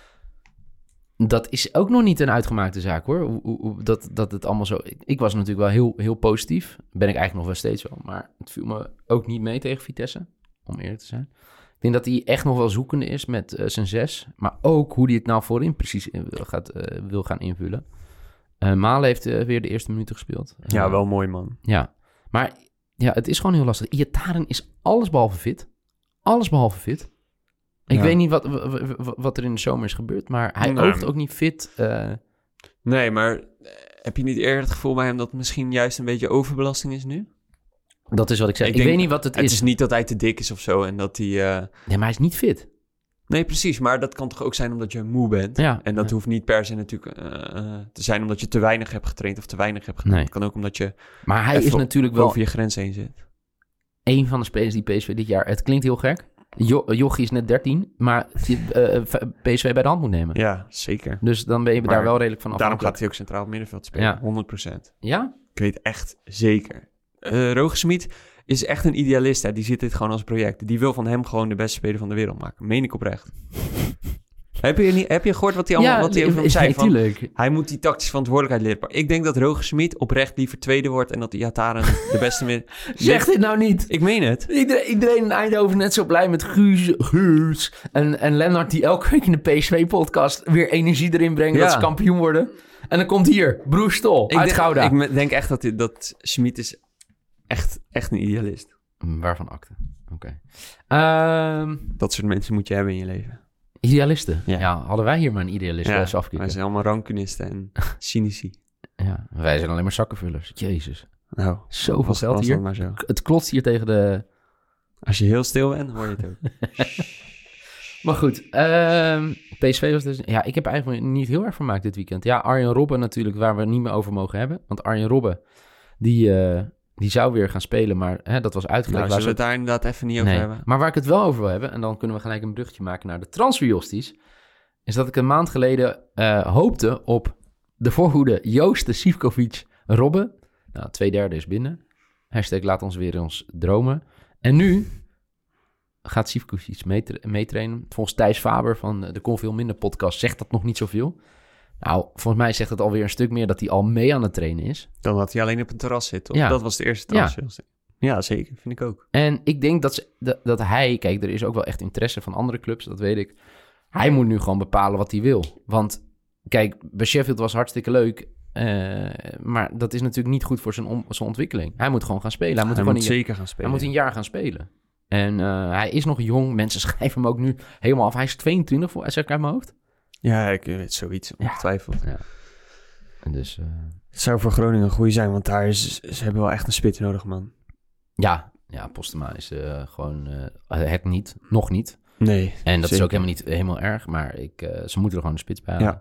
S3: Dat is ook nog niet een uitgemaakte zaak, hoor. Dat het allemaal zo... Ik was natuurlijk wel heel positief. Ben ik eigenlijk nog wel steeds wel. Maar het viel me ook niet mee tegen Vitesse, om eerlijk te zijn. Ik denk dat hij echt nog wel zoekende is met zijn 6. Maar ook hoe hij het nou voorin precies wil gaan invullen. Malen heeft weer de eerste minuten gespeeld.
S4: Ja, wel mooi, man.
S3: Ja, maar ja, het is gewoon heel lastig. Iataren is allesbehalve fit. Allesbehalve fit. Ik weet niet wat er in de zomer is gebeurd, maar hij oogt ook niet fit.
S4: Nee, maar heb je niet eerder het gevoel bij hem dat het misschien juist een beetje overbelasting is nu?
S3: Dat is wat ik zeg. Ik weet niet wat het is.
S4: Het is niet dat hij te dik is of zo en dat hij...
S3: Nee, maar hij is niet fit.
S4: Nee, precies. Maar dat kan toch ook zijn omdat je moe bent?
S3: Ja.
S4: En dat hoeft niet per se natuurlijk te zijn omdat je te weinig hebt getraind of te weinig hebt gedaan.
S3: Nee.
S4: Het kan ook omdat je
S3: maar hij is natuurlijk wel
S4: over je grens heen zit.
S3: Een van de spelers die PSV dit jaar... Het klinkt heel gek. Jochie is net 13, maar PSV bij de hand moet nemen.
S4: Ja, zeker.
S3: Dus dan ben je daar wel redelijk van
S4: Daarom
S3: afhankelijk.
S4: gaat hij ook centraal op middenveld spelen, 100%.
S3: Ja?
S4: Ik weet echt zeker. Roger Schmid is echt een idealist. Hè? Die ziet dit gewoon als project. Die wil van hem gewoon de beste speler van de wereld maken. Meen ik oprecht. Heb je gehoord wat hij over hem zei?
S3: Tuurlijk.
S4: Hij moet die tactische verantwoordelijkheid leren. Ik denk dat Roger Schmid oprecht liever tweede wordt en dat Iataren de beste...
S3: Zeg dit nou niet.
S4: Ik meen het.
S3: Iedereen in Eindhoven net zo blij met Guus en Lennart die elke week in de PSV-podcast weer energie erin brengen dat ze kampioen worden. En dan komt hier Broes Stol uit Gouda.
S4: Ik denk echt dat Schmid is echt een idealist.
S3: Waarvan akte? Oké.
S4: Dat soort mensen moet je hebben in je leven.
S3: Idealisten? Ja, hadden wij hier maar een idealist eens afkijken.
S4: Wij zijn allemaal rancunisten en cynici.
S3: Ja, wij zijn alleen maar zakkenvullers. Jezus.
S4: Nou,
S3: zoveel geld hier.
S4: Maar zo.
S3: Het klotst hier tegen de...
S4: Als je heel stil bent, hoor je het ook.
S3: Maar goed, PSV was dus... Ja, ik heb eigenlijk niet heel erg vermaakt dit weekend. Ja, Arjen Robben natuurlijk, waar we het niet meer over mogen hebben. Want Arjen Robben, die zou weer gaan spelen, maar dat was uitgelegd.
S4: Nou, zullen we het daar inderdaad even niet over hebben?
S3: Maar waar ik het wel over wil hebben, en dan kunnen we gelijk een bruggetje maken naar de transferjosties, is dat ik een maand geleden hoopte op de voorhoede Joost de Sivkovic Robben. Nou, 2/3 is binnen. # laat ons weer ons dromen. En nu gaat Sivkovic meetrainen. Volgens Thijs Faber van de Kon Veel Minder podcast zegt dat nog niet zoveel. Nou, volgens mij zegt het alweer een stuk meer dat hij al mee aan het trainen is.
S4: Dan had hij alleen op een terras zitten, toch?
S3: Ja.
S4: Dat was de eerste transfer. Ja, zeker. Vind ik ook.
S3: En ik denk dat hij... Kijk, er is ook wel echt interesse van andere clubs, dat weet ik. Hij moet nu gewoon bepalen wat hij wil. Want kijk, bij Sheffield was hartstikke leuk. Maar dat is natuurlijk niet goed voor zijn ontwikkeling. Hij moet gewoon gaan spelen. Hij moet
S4: zeker gaan spelen.
S3: Hij moet een jaar gaan spelen. En hij is nog jong. Mensen schrijven hem ook nu helemaal af. Hij is 22, zeg ik uit mijn hoofd.
S4: Ja, ik weet zoiets, ongetwijfeld.
S3: Ja. En dus...
S4: Het zou voor Groningen een goeie zijn, want ze hebben wel echt een spits nodig, man.
S3: Ja, Postema is gewoon het niet. Nog niet.
S4: Nee.
S3: En dat is ook helemaal niet helemaal erg, maar ze moeten er gewoon een spits bij halen.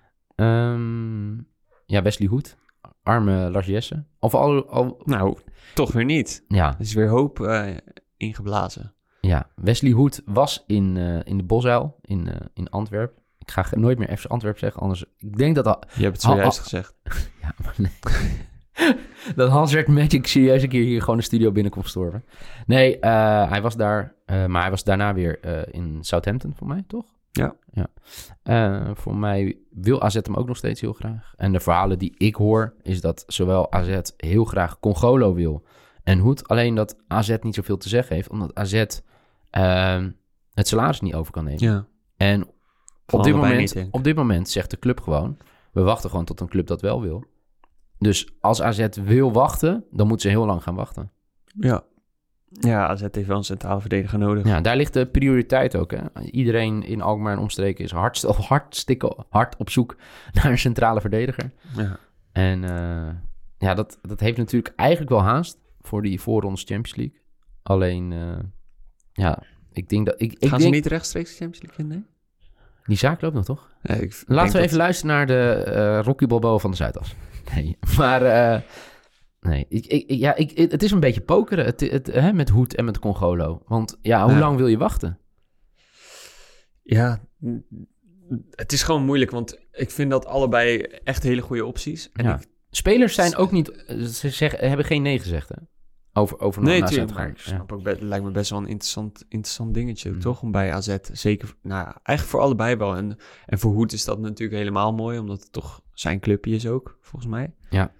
S3: Ja. Wesley Hoed. Arme Lars Jesse. Of
S4: Nou, toch weer niet.
S3: Ja.
S4: Er is weer hoop ingeblazen.
S3: Ja, Wesley Hoed was in de Bosuil in Antwerpen. Ik ga nooit meer FC Antwerpen zeggen, anders... Ik denk dat...
S4: Je hebt het zojuist gezegd.
S3: Ja, maar nee. Dat Hans Magic serieus een keer hier gewoon de studio binnenkomt stormen. Nee, hij was daar, maar hij was daarna weer in Southampton, voor mij, toch?
S4: Ja.
S3: Voor mij wil AZ hem ook nog steeds heel graag. En de verhalen die ik hoor, is dat zowel AZ heel graag Congolo wil en Hoed. Alleen dat AZ niet zoveel te zeggen heeft, omdat AZ het salaris niet over kan nemen.
S4: Ja.
S3: En op dit moment zegt de club gewoon, we wachten gewoon tot een club dat wel wil. Dus als AZ wil wachten, dan moet ze heel lang gaan wachten.
S4: Ja. Ja, AZ heeft wel een centrale verdediger nodig.
S3: Ja, daar ligt de prioriteit ook. Hè? Iedereen in Alkmaar en omstreken is hartstikke hard op zoek naar een centrale verdediger.
S4: Ja.
S3: En dat heeft natuurlijk eigenlijk wel haast voor die voorrondes Champions League. Alleen, ik denk dat...
S4: Gaan ze niet rechtstreeks Champions League in, nee?
S3: Die zaak loopt nog, toch?
S4: Ja,
S3: Laten we even luisteren naar de Rocky Balboa van de Zuidas. Nee, maar... Nee, het is een beetje pokeren met Hoed en met Congolo. Want hoe lang wil je wachten?
S4: Ja, het is gewoon moeilijk, want ik vind dat allebei echt hele goede opties. En
S3: Spelers zijn ook niet... Ze hebben geen nee gezegd, hè? Over
S4: Nee,
S3: naar AZ
S4: natuurlijk.
S3: gaan.
S4: Maar ik snap ook, het lijkt me best wel een interessant dingetje,
S3: Mm.
S4: toch? Om bij AZ, zeker, eigenlijk voor allebei wel. En voor Hoed is dat natuurlijk helemaal mooi, omdat het toch zijn clubje is ook, volgens mij.
S3: Ja.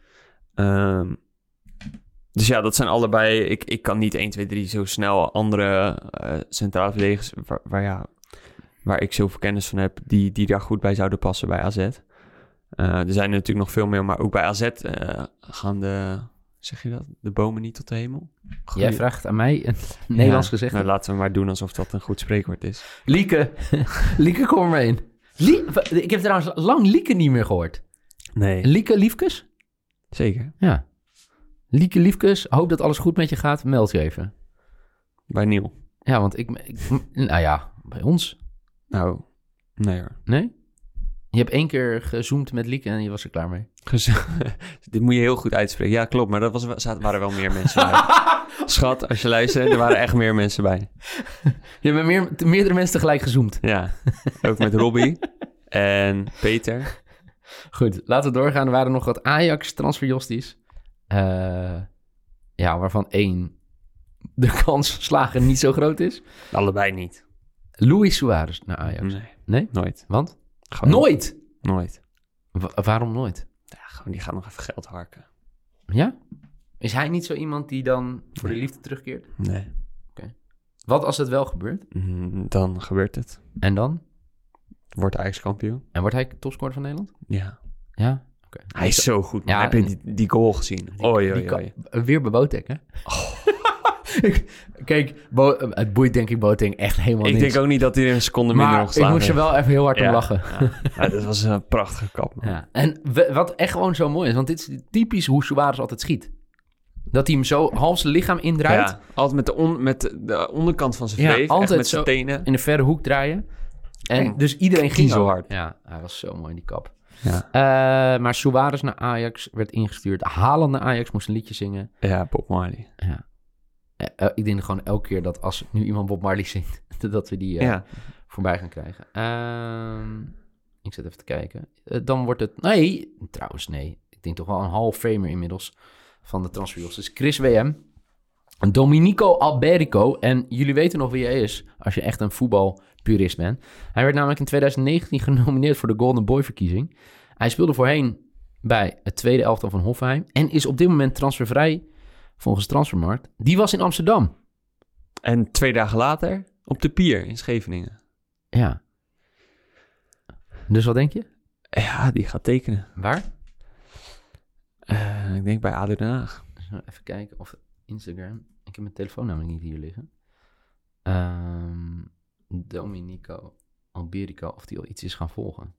S4: Dus ja, dat zijn allebei... Ik kan niet 1, 2, 3 zo snel andere centrale verdedigers... waar ik zoveel kennis van heb... die daar goed bij zouden passen bij AZ. Er zijn er natuurlijk nog veel meer... maar ook bij AZ gaan zeg je dat? De bomen niet tot de hemel? Goeie.
S3: Jij vraagt aan mij een Nederlands gezegd.
S4: Nou, laten we maar doen alsof dat een goed spreekwoord is.
S3: Lieke. Lieke, kom er maar in. Ik heb trouwens lang Lieke niet meer gehoord.
S4: Nee.
S3: Lieke Liefkes?
S4: Zeker.
S3: Ja. Lieke Liefkes, hoop dat alles goed met je gaat. Meld je even.
S4: Bij Niel.
S3: Ja, want nou ja, bij ons.
S4: Nou, nee hoor.
S3: Nee? Je hebt 1 keer gezoomd met Lieke en je was er klaar mee.
S4: Dit moet je heel goed uitspreken. Ja, klopt, maar waren wel meer mensen bij. Schat, als je luistert, er waren echt meer mensen bij.
S3: Je hebt meerdere mensen tegelijk gezoomd.
S4: Ja, ook met Robbie en Peter.
S3: Goed, laten we doorgaan. Er waren nog wat Ajax-transferjosties. Waarvan 1 de kans slagen niet zo groot is.
S4: Allebei niet.
S3: Luis Suarez naar Ajax. Nee?
S4: Nooit.
S3: Want?
S4: Gewoon
S3: Nooit?
S4: Nooit.
S3: Waarom nooit?
S4: Ja, gewoon, die gaat nog even geld harken.
S3: Ja? Is hij niet zo iemand die dan voor de liefde terugkeert?
S4: Nee.
S3: Wat als het wel gebeurt?
S4: Dan gebeurt het.
S3: En dan?
S4: Wordt Ajax kampioen.
S3: En wordt hij topscorer van Nederland?
S4: Ja.
S3: Ja? Oké.
S4: Hij is zo goed.
S3: Ja,
S4: heb je die goal gezien? Oei.
S3: Weer bij Boateng, hè? Kijk, het boeit denk ik Boateng echt helemaal
S4: Ik
S3: niks.
S4: denk ook niet dat hij er een seconde minder
S3: Maar
S4: opgeslagen
S3: ik moest er wel even heel hard om lachen.
S4: Ja, dat was een prachtige kap. Man.
S3: Ja. En wat echt gewoon zo mooi is, want dit is typisch hoe Suarez altijd schiet. Dat hij hem zo half zijn lichaam indraait.
S4: Ja, altijd met de onderkant van zijn vreef.
S3: Altijd
S4: echt met
S3: zo
S4: zijn tenen.
S3: in de verre hoek draaien. En dus iedereen ging
S4: zo
S3: ook.
S4: hard.
S3: Ja, hij was zo mooi, die kap.
S4: Ja.
S3: Maar Suarez naar Ajax werd ingestuurd. Haaland naar Ajax moest een liedje zingen.
S4: Ja, Bob Marley.
S3: Ja. Ik denk gewoon elke keer dat als nu iemand Bob Marley zingt, dat we die voorbij gaan krijgen. Ik zit even te kijken. Dan wordt het... Nee. Ik denk toch wel een Hall of Famer inmiddels van de transfers. Dus Chris WM, Domenico Alberico. En jullie weten nog wie hij is als je echt een voetbalpurist bent. Hij werd namelijk in 2019 genomineerd voor de Golden Boy verkiezing. Hij speelde voorheen bij het tweede elftal van Hoffenheim en is op dit moment transfervrij volgens Transfermarkt. Die was in Amsterdam.
S4: En 2 dagen later op de pier in Scheveningen.
S3: Ja. Dus wat denk je?
S4: Ja, die gaat tekenen.
S3: Waar?
S4: Ik denk bij ADO Den Haag.
S3: Even kijken of Instagram. Ik heb mijn telefoon namelijk niet hier liggen. Domenico Alberico, of die al iets is gaan volgen.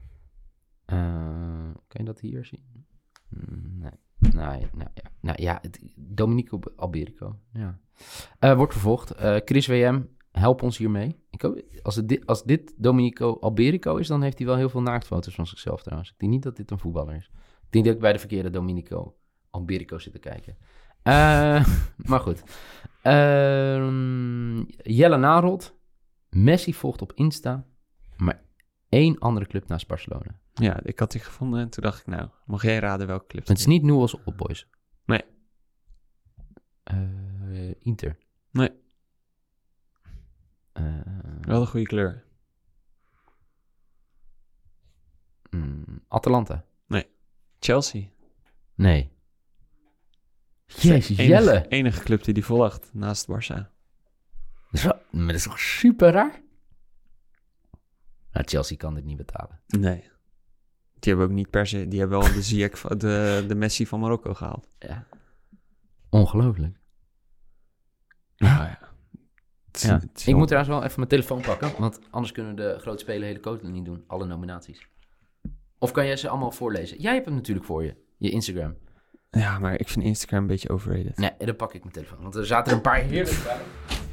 S3: Kan je dat hier zien? Nee. Domenico Alberico. Ja. Wordt vervolgd. Chris WM, help ons hiermee. Als dit Domenico Alberico is, dan heeft hij wel heel veel naaktfoto's van zichzelf trouwens. Ik denk niet dat dit een voetballer is. Ik denk dat ik bij de verkeerde Domenico Alberico zit te kijken. Maar goed. Jelle Narold. Messi volgt op Insta. Maar 1 andere club naast Barcelona.
S4: Ja, ik had die gevonden en toen dacht ik, nou, mag jij raden welke club
S3: Het is niet Newell's Old Boys.
S4: Nee.
S3: Inter.
S4: Nee. Wel een goede kleur.
S3: Atalanta.
S4: Nee. Chelsea.
S3: Nee. Jezus, Jelle.
S4: Enige club die volgt naast Barça.
S3: Maar dat is toch super raar? Nou, Chelsea kan dit niet betalen.
S4: Nee. Die hebben ook niet per se... Die hebben wel de Ziyech, de Messi van Marokko gehaald.
S3: Ja. Ongelooflijk.
S4: Nou ja.
S3: Ik moet trouwens wel even mijn telefoon pakken, want anders kunnen de grote spelen hele coach niet doen. Alle nominaties. Of kan jij ze allemaal voorlezen? Jij hebt hem natuurlijk voor je. Je Instagram.
S4: Ja, maar ik vind Instagram een beetje overrated.
S3: Nee, dan pak ik mijn telefoon. Want er zaten er een paar heerlijk bij.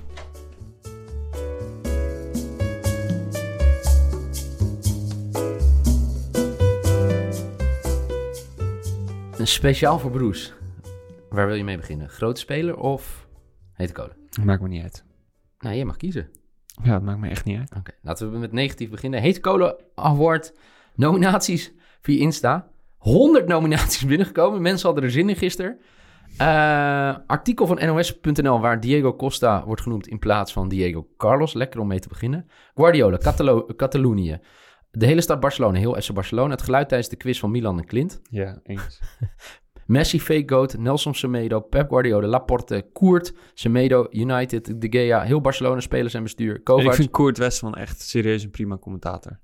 S3: Een speciaal voor Broes. Waar wil je mee beginnen? Grote speler of hete kolen?
S4: Maakt me niet uit.
S3: Nou, jij mag kiezen.
S4: Ja, dat maakt me echt niet uit.
S3: Oké, laten we met negatief beginnen. Hete kolen award. Nominaties via Insta. 100 nominaties binnengekomen. Mensen hadden er zin in gisteren. Artikel van NOS.nl waar Diego Costa wordt genoemd in plaats van Diego Carlos. Lekker om mee te beginnen. Guardiola, Catalonië. De hele stad Barcelona, heel FC Barcelona. Het geluid tijdens de quiz van Milan en Clint.
S4: Ja, eens.
S3: Messi, fake goat, Nelson Semedo, Pep Guardiola, Laporte, Koert, Semedo, United, De Gea, heel Barcelona, spelers en bestuur. Kovac.
S4: Ik vind Koert Westman echt serieus een prima commentator.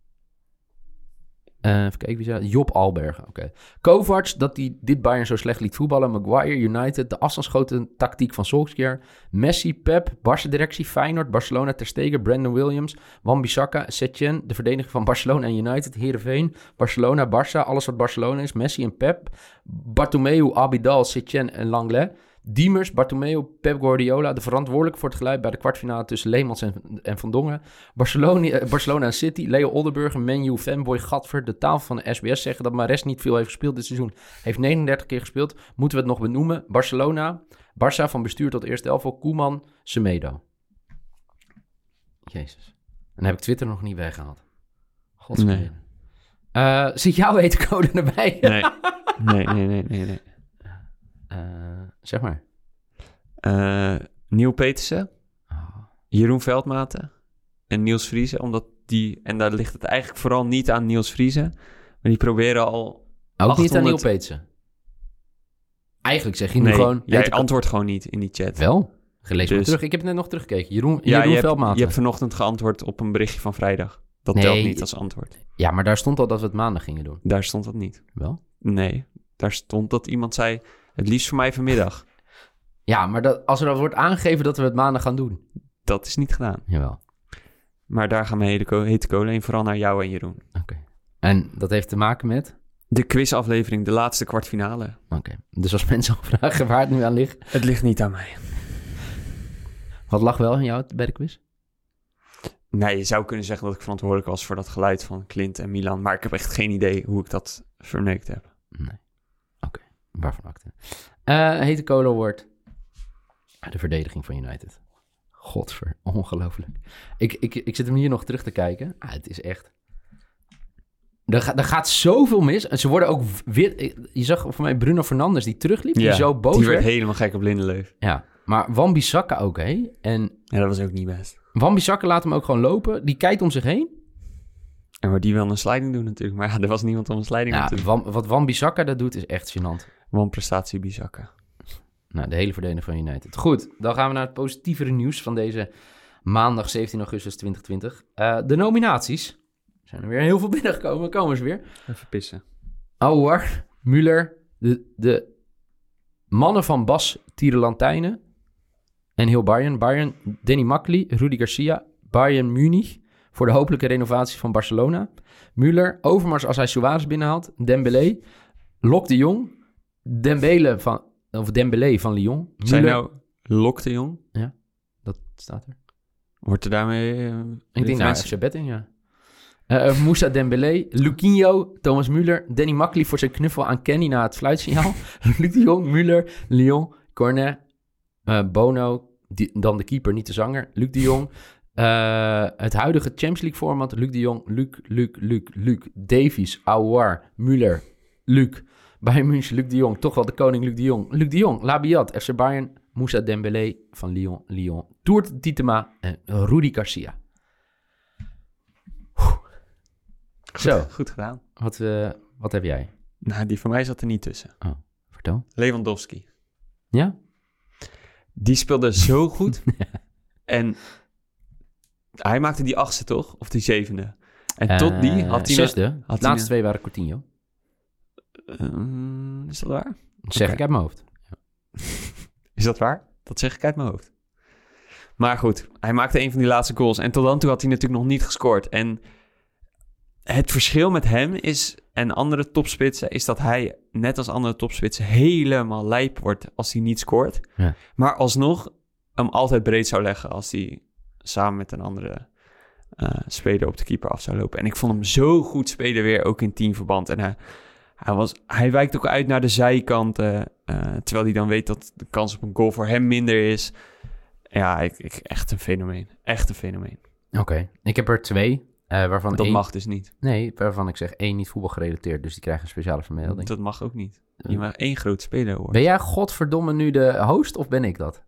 S3: Even kijken, wie zei dat? Job Albergen, oké. Kovac, dat hij dit Bayern zo slecht liet voetballen. Maguire, United, de afstandsschoten tactiek van Solskjaer. Messi, Pep, Barça-directie, Feyenoord, Barcelona, Ter Stegen, Brandon Williams, Wan-Bissaka, Setien, de verdediger van Barcelona en United, Heerenveen, Barcelona, Barça, alles wat Barcelona is, Messi en Pep, Bartomeu, Abidal, Setien en Langlais. Diemers, Bartomeu, Pep Guardiola, de verantwoordelijke voor het geluid bij de kwartfinale tussen Leemans en Van Dongen. Barcelona en City, Leo Oldenburger, Man U, fanboy, Gadver, de tafel van de SBS zeggen dat Mahrez niet veel heeft gespeeld dit seizoen. Heeft 39 keer gespeeld. Moeten we het nog benoemen? Barça van bestuur tot eerste elftal, Koeman, Semedo. Jezus. En dan heb ik Twitter nog niet weggehaald. Godsverdomme. Nee. Zit jouw heetcode erbij?
S4: Nee.
S3: Zeg maar.
S4: Neil Petersen, Jeroen Veldmaten en Niels Vriezen. En daar ligt het eigenlijk vooral niet aan Niels Vriezen. Maar die proberen al
S3: Ook
S4: 800...
S3: niet aan Neil Petersen. Eigenlijk zeg je nu gewoon...
S4: jij antwoordt gewoon niet in die chat.
S3: Wel? Gelezen maar terug. Ik heb het net nog teruggekeken. Jeroen Veldmaten.
S4: Je hebt vanochtend geantwoord op een berichtje van vrijdag. Dat telt niet als antwoord.
S3: Ja, maar daar stond al dat we het maandag gingen doen.
S4: Daar stond dat niet.
S3: Wel?
S4: Nee, daar stond dat iemand zei... Het liefst voor mij vanmiddag.
S3: Ja, maar als er dan wordt aangegeven dat we het maandag gaan doen.
S4: Dat is niet gedaan.
S3: Jawel.
S4: Maar daar gaan we hete kolen heen, vooral naar jou en Jeroen.
S3: Oké. En dat heeft te maken met?
S4: De quizaflevering, de laatste kwartfinale.
S3: Oké. Dus als mensen al vragen waar het nu aan ligt?
S4: Het ligt niet aan mij.
S3: Wat lag wel aan jou bij de quiz?
S4: Nee, je zou kunnen zeggen dat ik verantwoordelijk was voor dat geluid van Clint en Milan. Maar ik heb echt geen idee hoe ik dat verneukt heb.
S3: Nee. Oké. Waarvan acte? Hete kolen wordt de verdediging van United. Ongelooflijk. Ik zit hem hier nog terug te kijken. Het is echt... Er gaat zoveel mis. En ze worden ook weer... Je zag voor mij Bruno Fernandes die terugliep. Die zo boos
S4: die werd helemaal gek op Lindelöf.
S3: Ja, maar Wan-Bissaka ook, hè? En
S4: ja, dat was ook niet best.
S3: Wan-Bissaka laat hem ook gewoon lopen. Die kijkt om zich heen.
S4: En maar die wil een sliding doen natuurlijk. Maar ja, er was niemand om een sliding te doen.
S3: Wat Wan-Bissaka dat doet is echt gênant.
S4: Wanprestatie Bissaka.
S3: Nou, de hele verdediging van United. Goed, dan gaan we naar het positievere nieuws van deze maandag 17 augustus 2020. De nominaties. Er zijn er weer heel veel binnengekomen. Komen ze weer.
S4: Even pissen.
S3: Aouar, Müller, de mannen van Bas Tierenlantijnen en heel Bayern. Danny Makkely, Rudi Garcia, Bayern Munich voor de hopelijke renovatie van Barcelona. Müller, Overmars als hij Suarez binnenhaalt. Dembélé, Lok de Jong, Dembélé van Lyon.
S4: Zijn nou Lok de Jong?
S3: Ja, dat staat er.
S4: Wordt er daarmee...
S3: Ik denk nou FC Betting, ja. Moussa Dembélé, Luquinho, Thomas Müller, Danny Makkely voor zijn knuffel aan Kenny na het fluitsignaal. Luc de Jong, Müller, Lyon, Cornet, Bono, dan de keeper, niet de zanger, Luc de Jong. Het huidige Champions League format, Luc de Jong, Luc, Davies, Aouar, Müller, Luc, Bayern München, Luc de Jong, toch wel de koning Luc de Jong, Labiat, FC Bayern, Moussa Dembélé van Lyon, Toert Tietema en Rudi Garcia.
S4: Goed gedaan.
S3: Wat heb jij?
S4: Nou, die van mij zat er niet tussen.
S3: Oh, vertel.
S4: Lewandowski.
S3: Ja?
S4: Die speelde zo goed. En hij maakte die 8e toch? Of die 7e? En tot die had hij...
S3: 6e. De laatste 2 waren Coutinho.
S4: Is dat waar?
S3: Dat zeg ik uit mijn hoofd. Ja.
S4: Is dat waar? Dat zeg ik uit mijn hoofd. Maar goed, hij maakte een van die laatste goals. En tot dan toe had hij natuurlijk nog niet gescoord. En het verschil met hem en andere topspitsen is dat hij, net als andere topspitsen, helemaal lijp wordt als hij niet scoort. Ja. Maar alsnog hem altijd breed zou leggen als hij samen met een andere speler op de keeper af zou lopen. En ik vond hem zo goed spelen weer, ook in teamverband. En hij wijkt ook uit naar de zijkanten, terwijl hij dan weet dat de kans op een goal voor hem minder is. Ja, echt een fenomeen. Echt een fenomeen.
S3: Oké, ik heb er 2. Waarvan
S4: Dat mag dus niet.
S3: Nee, waarvan ik zeg 1 niet voetbal gerelateerd. Dus die krijgen een speciale vermelding.
S4: Dat mag ook niet. Je mag 1 groot speler worden.
S3: Ben jij godverdomme nu de host of ben ik dat?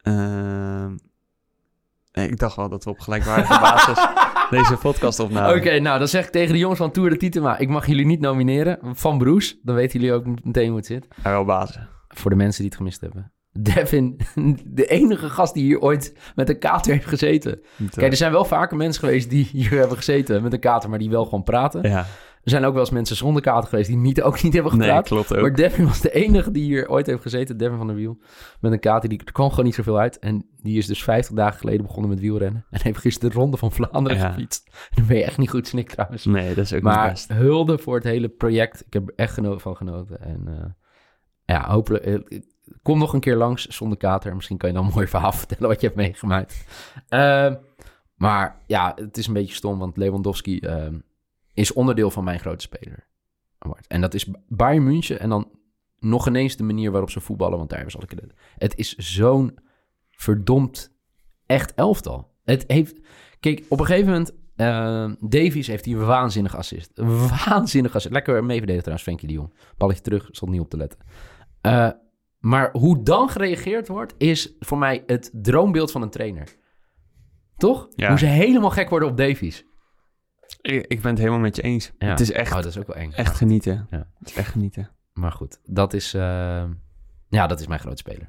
S4: Nee, ik dacht wel dat we op gelijkwaardige basis deze podcast opnamen.
S3: Oké, nou dan zeg ik tegen de jongens van Tour de Titema... ik mag jullie niet nomineren. Van Broes, dan weten jullie ook meteen hoe het zit.
S4: Hij wel bazen.
S3: Voor de mensen die het gemist hebben. Devin, de enige gast die hier ooit met een kater heeft gezeten. Kijk, er zijn wel vaker mensen geweest die hier hebben gezeten met een kater... maar die wel gewoon praten.
S4: Ja.
S3: Er zijn ook wel eens mensen zonder kater geweest die ook niet hebben gepraat.
S4: Nee, klopt ook.
S3: Maar Devin was de enige die hier ooit heeft gezeten. Devin van der Wiel. Met een kater. Er kwam gewoon niet zoveel uit. En die is dus 50 dagen geleden begonnen met wielrennen. En heeft gisteren de Ronde van Vlaanderen gefietst. En dan ben je echt niet goed snik trouwens.
S4: Nee, dat is ook
S3: maar
S4: niet best.
S3: hulde voor het hele project. Ik heb er echt van genoten. En hopelijk... kom nog een keer langs zonder kater. Misschien kan je dan een mooi verhaal vertellen wat je hebt meegemaakt. Maar ja, het is een beetje stom. Want Lewandowski... is onderdeel van mijn grote speler. En dat is Bayern München en dan nog ineens de manier waarop ze voetballen, want daar zal ik het. Het is zo'n verdomd echt elftal. Het heeft... Kijk, op een gegeven moment... Davies heeft hier een waanzinnig assist. Lekker meeverdedigen trouwens, Frenkie de Jong. Balletje terug, stond niet op te letten. Maar hoe dan gereageerd wordt, is voor mij het droombeeld van een trainer. Toch?
S4: Ja.
S3: Hoe ze helemaal gek worden op Davies.
S4: Ik ben het helemaal met je eens.
S3: Ja.
S4: Het is echt,
S3: dat is ook wel eng.
S4: echt genieten.
S3: Ja.
S4: Het is echt genieten.
S3: Maar goed, dat is mijn grote speler.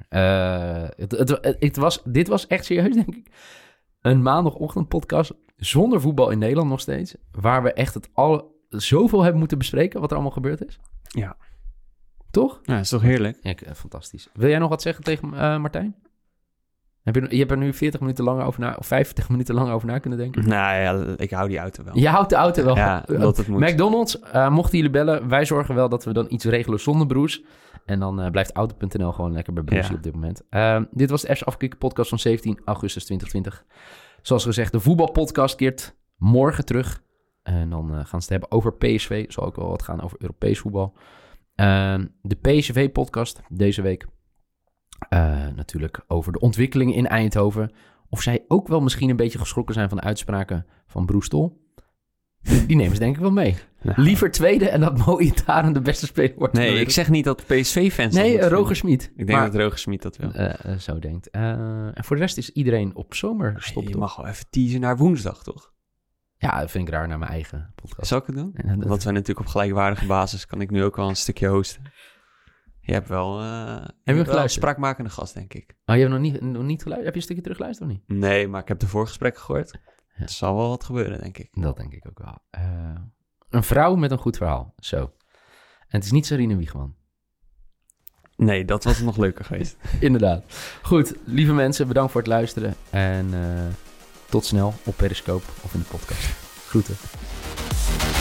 S3: Dit was echt serieus, denk ik. Een maandagochtend podcast zonder voetbal in Nederland nog steeds. Waar we echt zoveel hebben moeten bespreken wat er allemaal gebeurd is.
S4: Ja.
S3: Toch?
S4: Ja, dat is toch heerlijk?
S3: Ja, fantastisch. Wil jij nog wat zeggen tegen Martijn? Je hebt er nu 40 minuten lang over na, of 50 minuten lang over na kunnen denken?
S4: Nou ja, ik hou die auto wel.
S3: Je houdt de auto wel.
S4: Ja, dat het moet.
S3: McDonald's, mochten jullie bellen, wij zorgen wel dat we dan iets regelen zonder Broes. En dan blijft Auto.nl gewoon lekker bij Broes op dit moment. Dit was de FC Afkikken podcast van 17 augustus 2020. Zoals gezegd, de voetbalpodcast keert morgen terug. En dan gaan ze het hebben over PSV. Zal ook wel wat gaan over Europees voetbal. De PSV-podcast deze week. Natuurlijk over de ontwikkelingen in Eindhoven. Of zij ook wel misschien een beetje geschrokken zijn van de uitspraken van Broes Tol. Die nemen ze denk ik wel mee. Ja. Liever tweede en dat mooie Taren de beste speler wordt.
S4: Nee, ik zeg niet dat PSV-fans...
S3: Nee, Roger Smit.
S4: Ik denk dat Roger Smit dat wel.
S3: Zo denkt. En voor de rest is iedereen op zomerstop.
S4: Je mag wel even teasen naar woensdag, toch?
S3: Ja, dat vind ik raar naar mijn eigen podcast.
S4: Zal ik het doen? Want wij natuurlijk op gelijkwaardige basis kan ik nu ook wel een stukje hosten. Je hebt wel, een spraakmakende gast, denk ik.
S3: Oh, je hebt nog niet geluisterd? Heb je een stukje teruggeluisterd of niet?
S4: Nee, maar ik heb de voorgesprek gehoord. Ja. Er zal wel wat gebeuren, denk ik.
S3: Dat denk ik ook wel. Een vrouw met een goed verhaal. Zo. En het is niet Sarine Wiegman.
S4: Nee, dat was nog leuker geweest.
S3: Inderdaad. Goed, lieve mensen, bedankt voor het luisteren. En tot snel op Periscope of in de podcast. Groeten.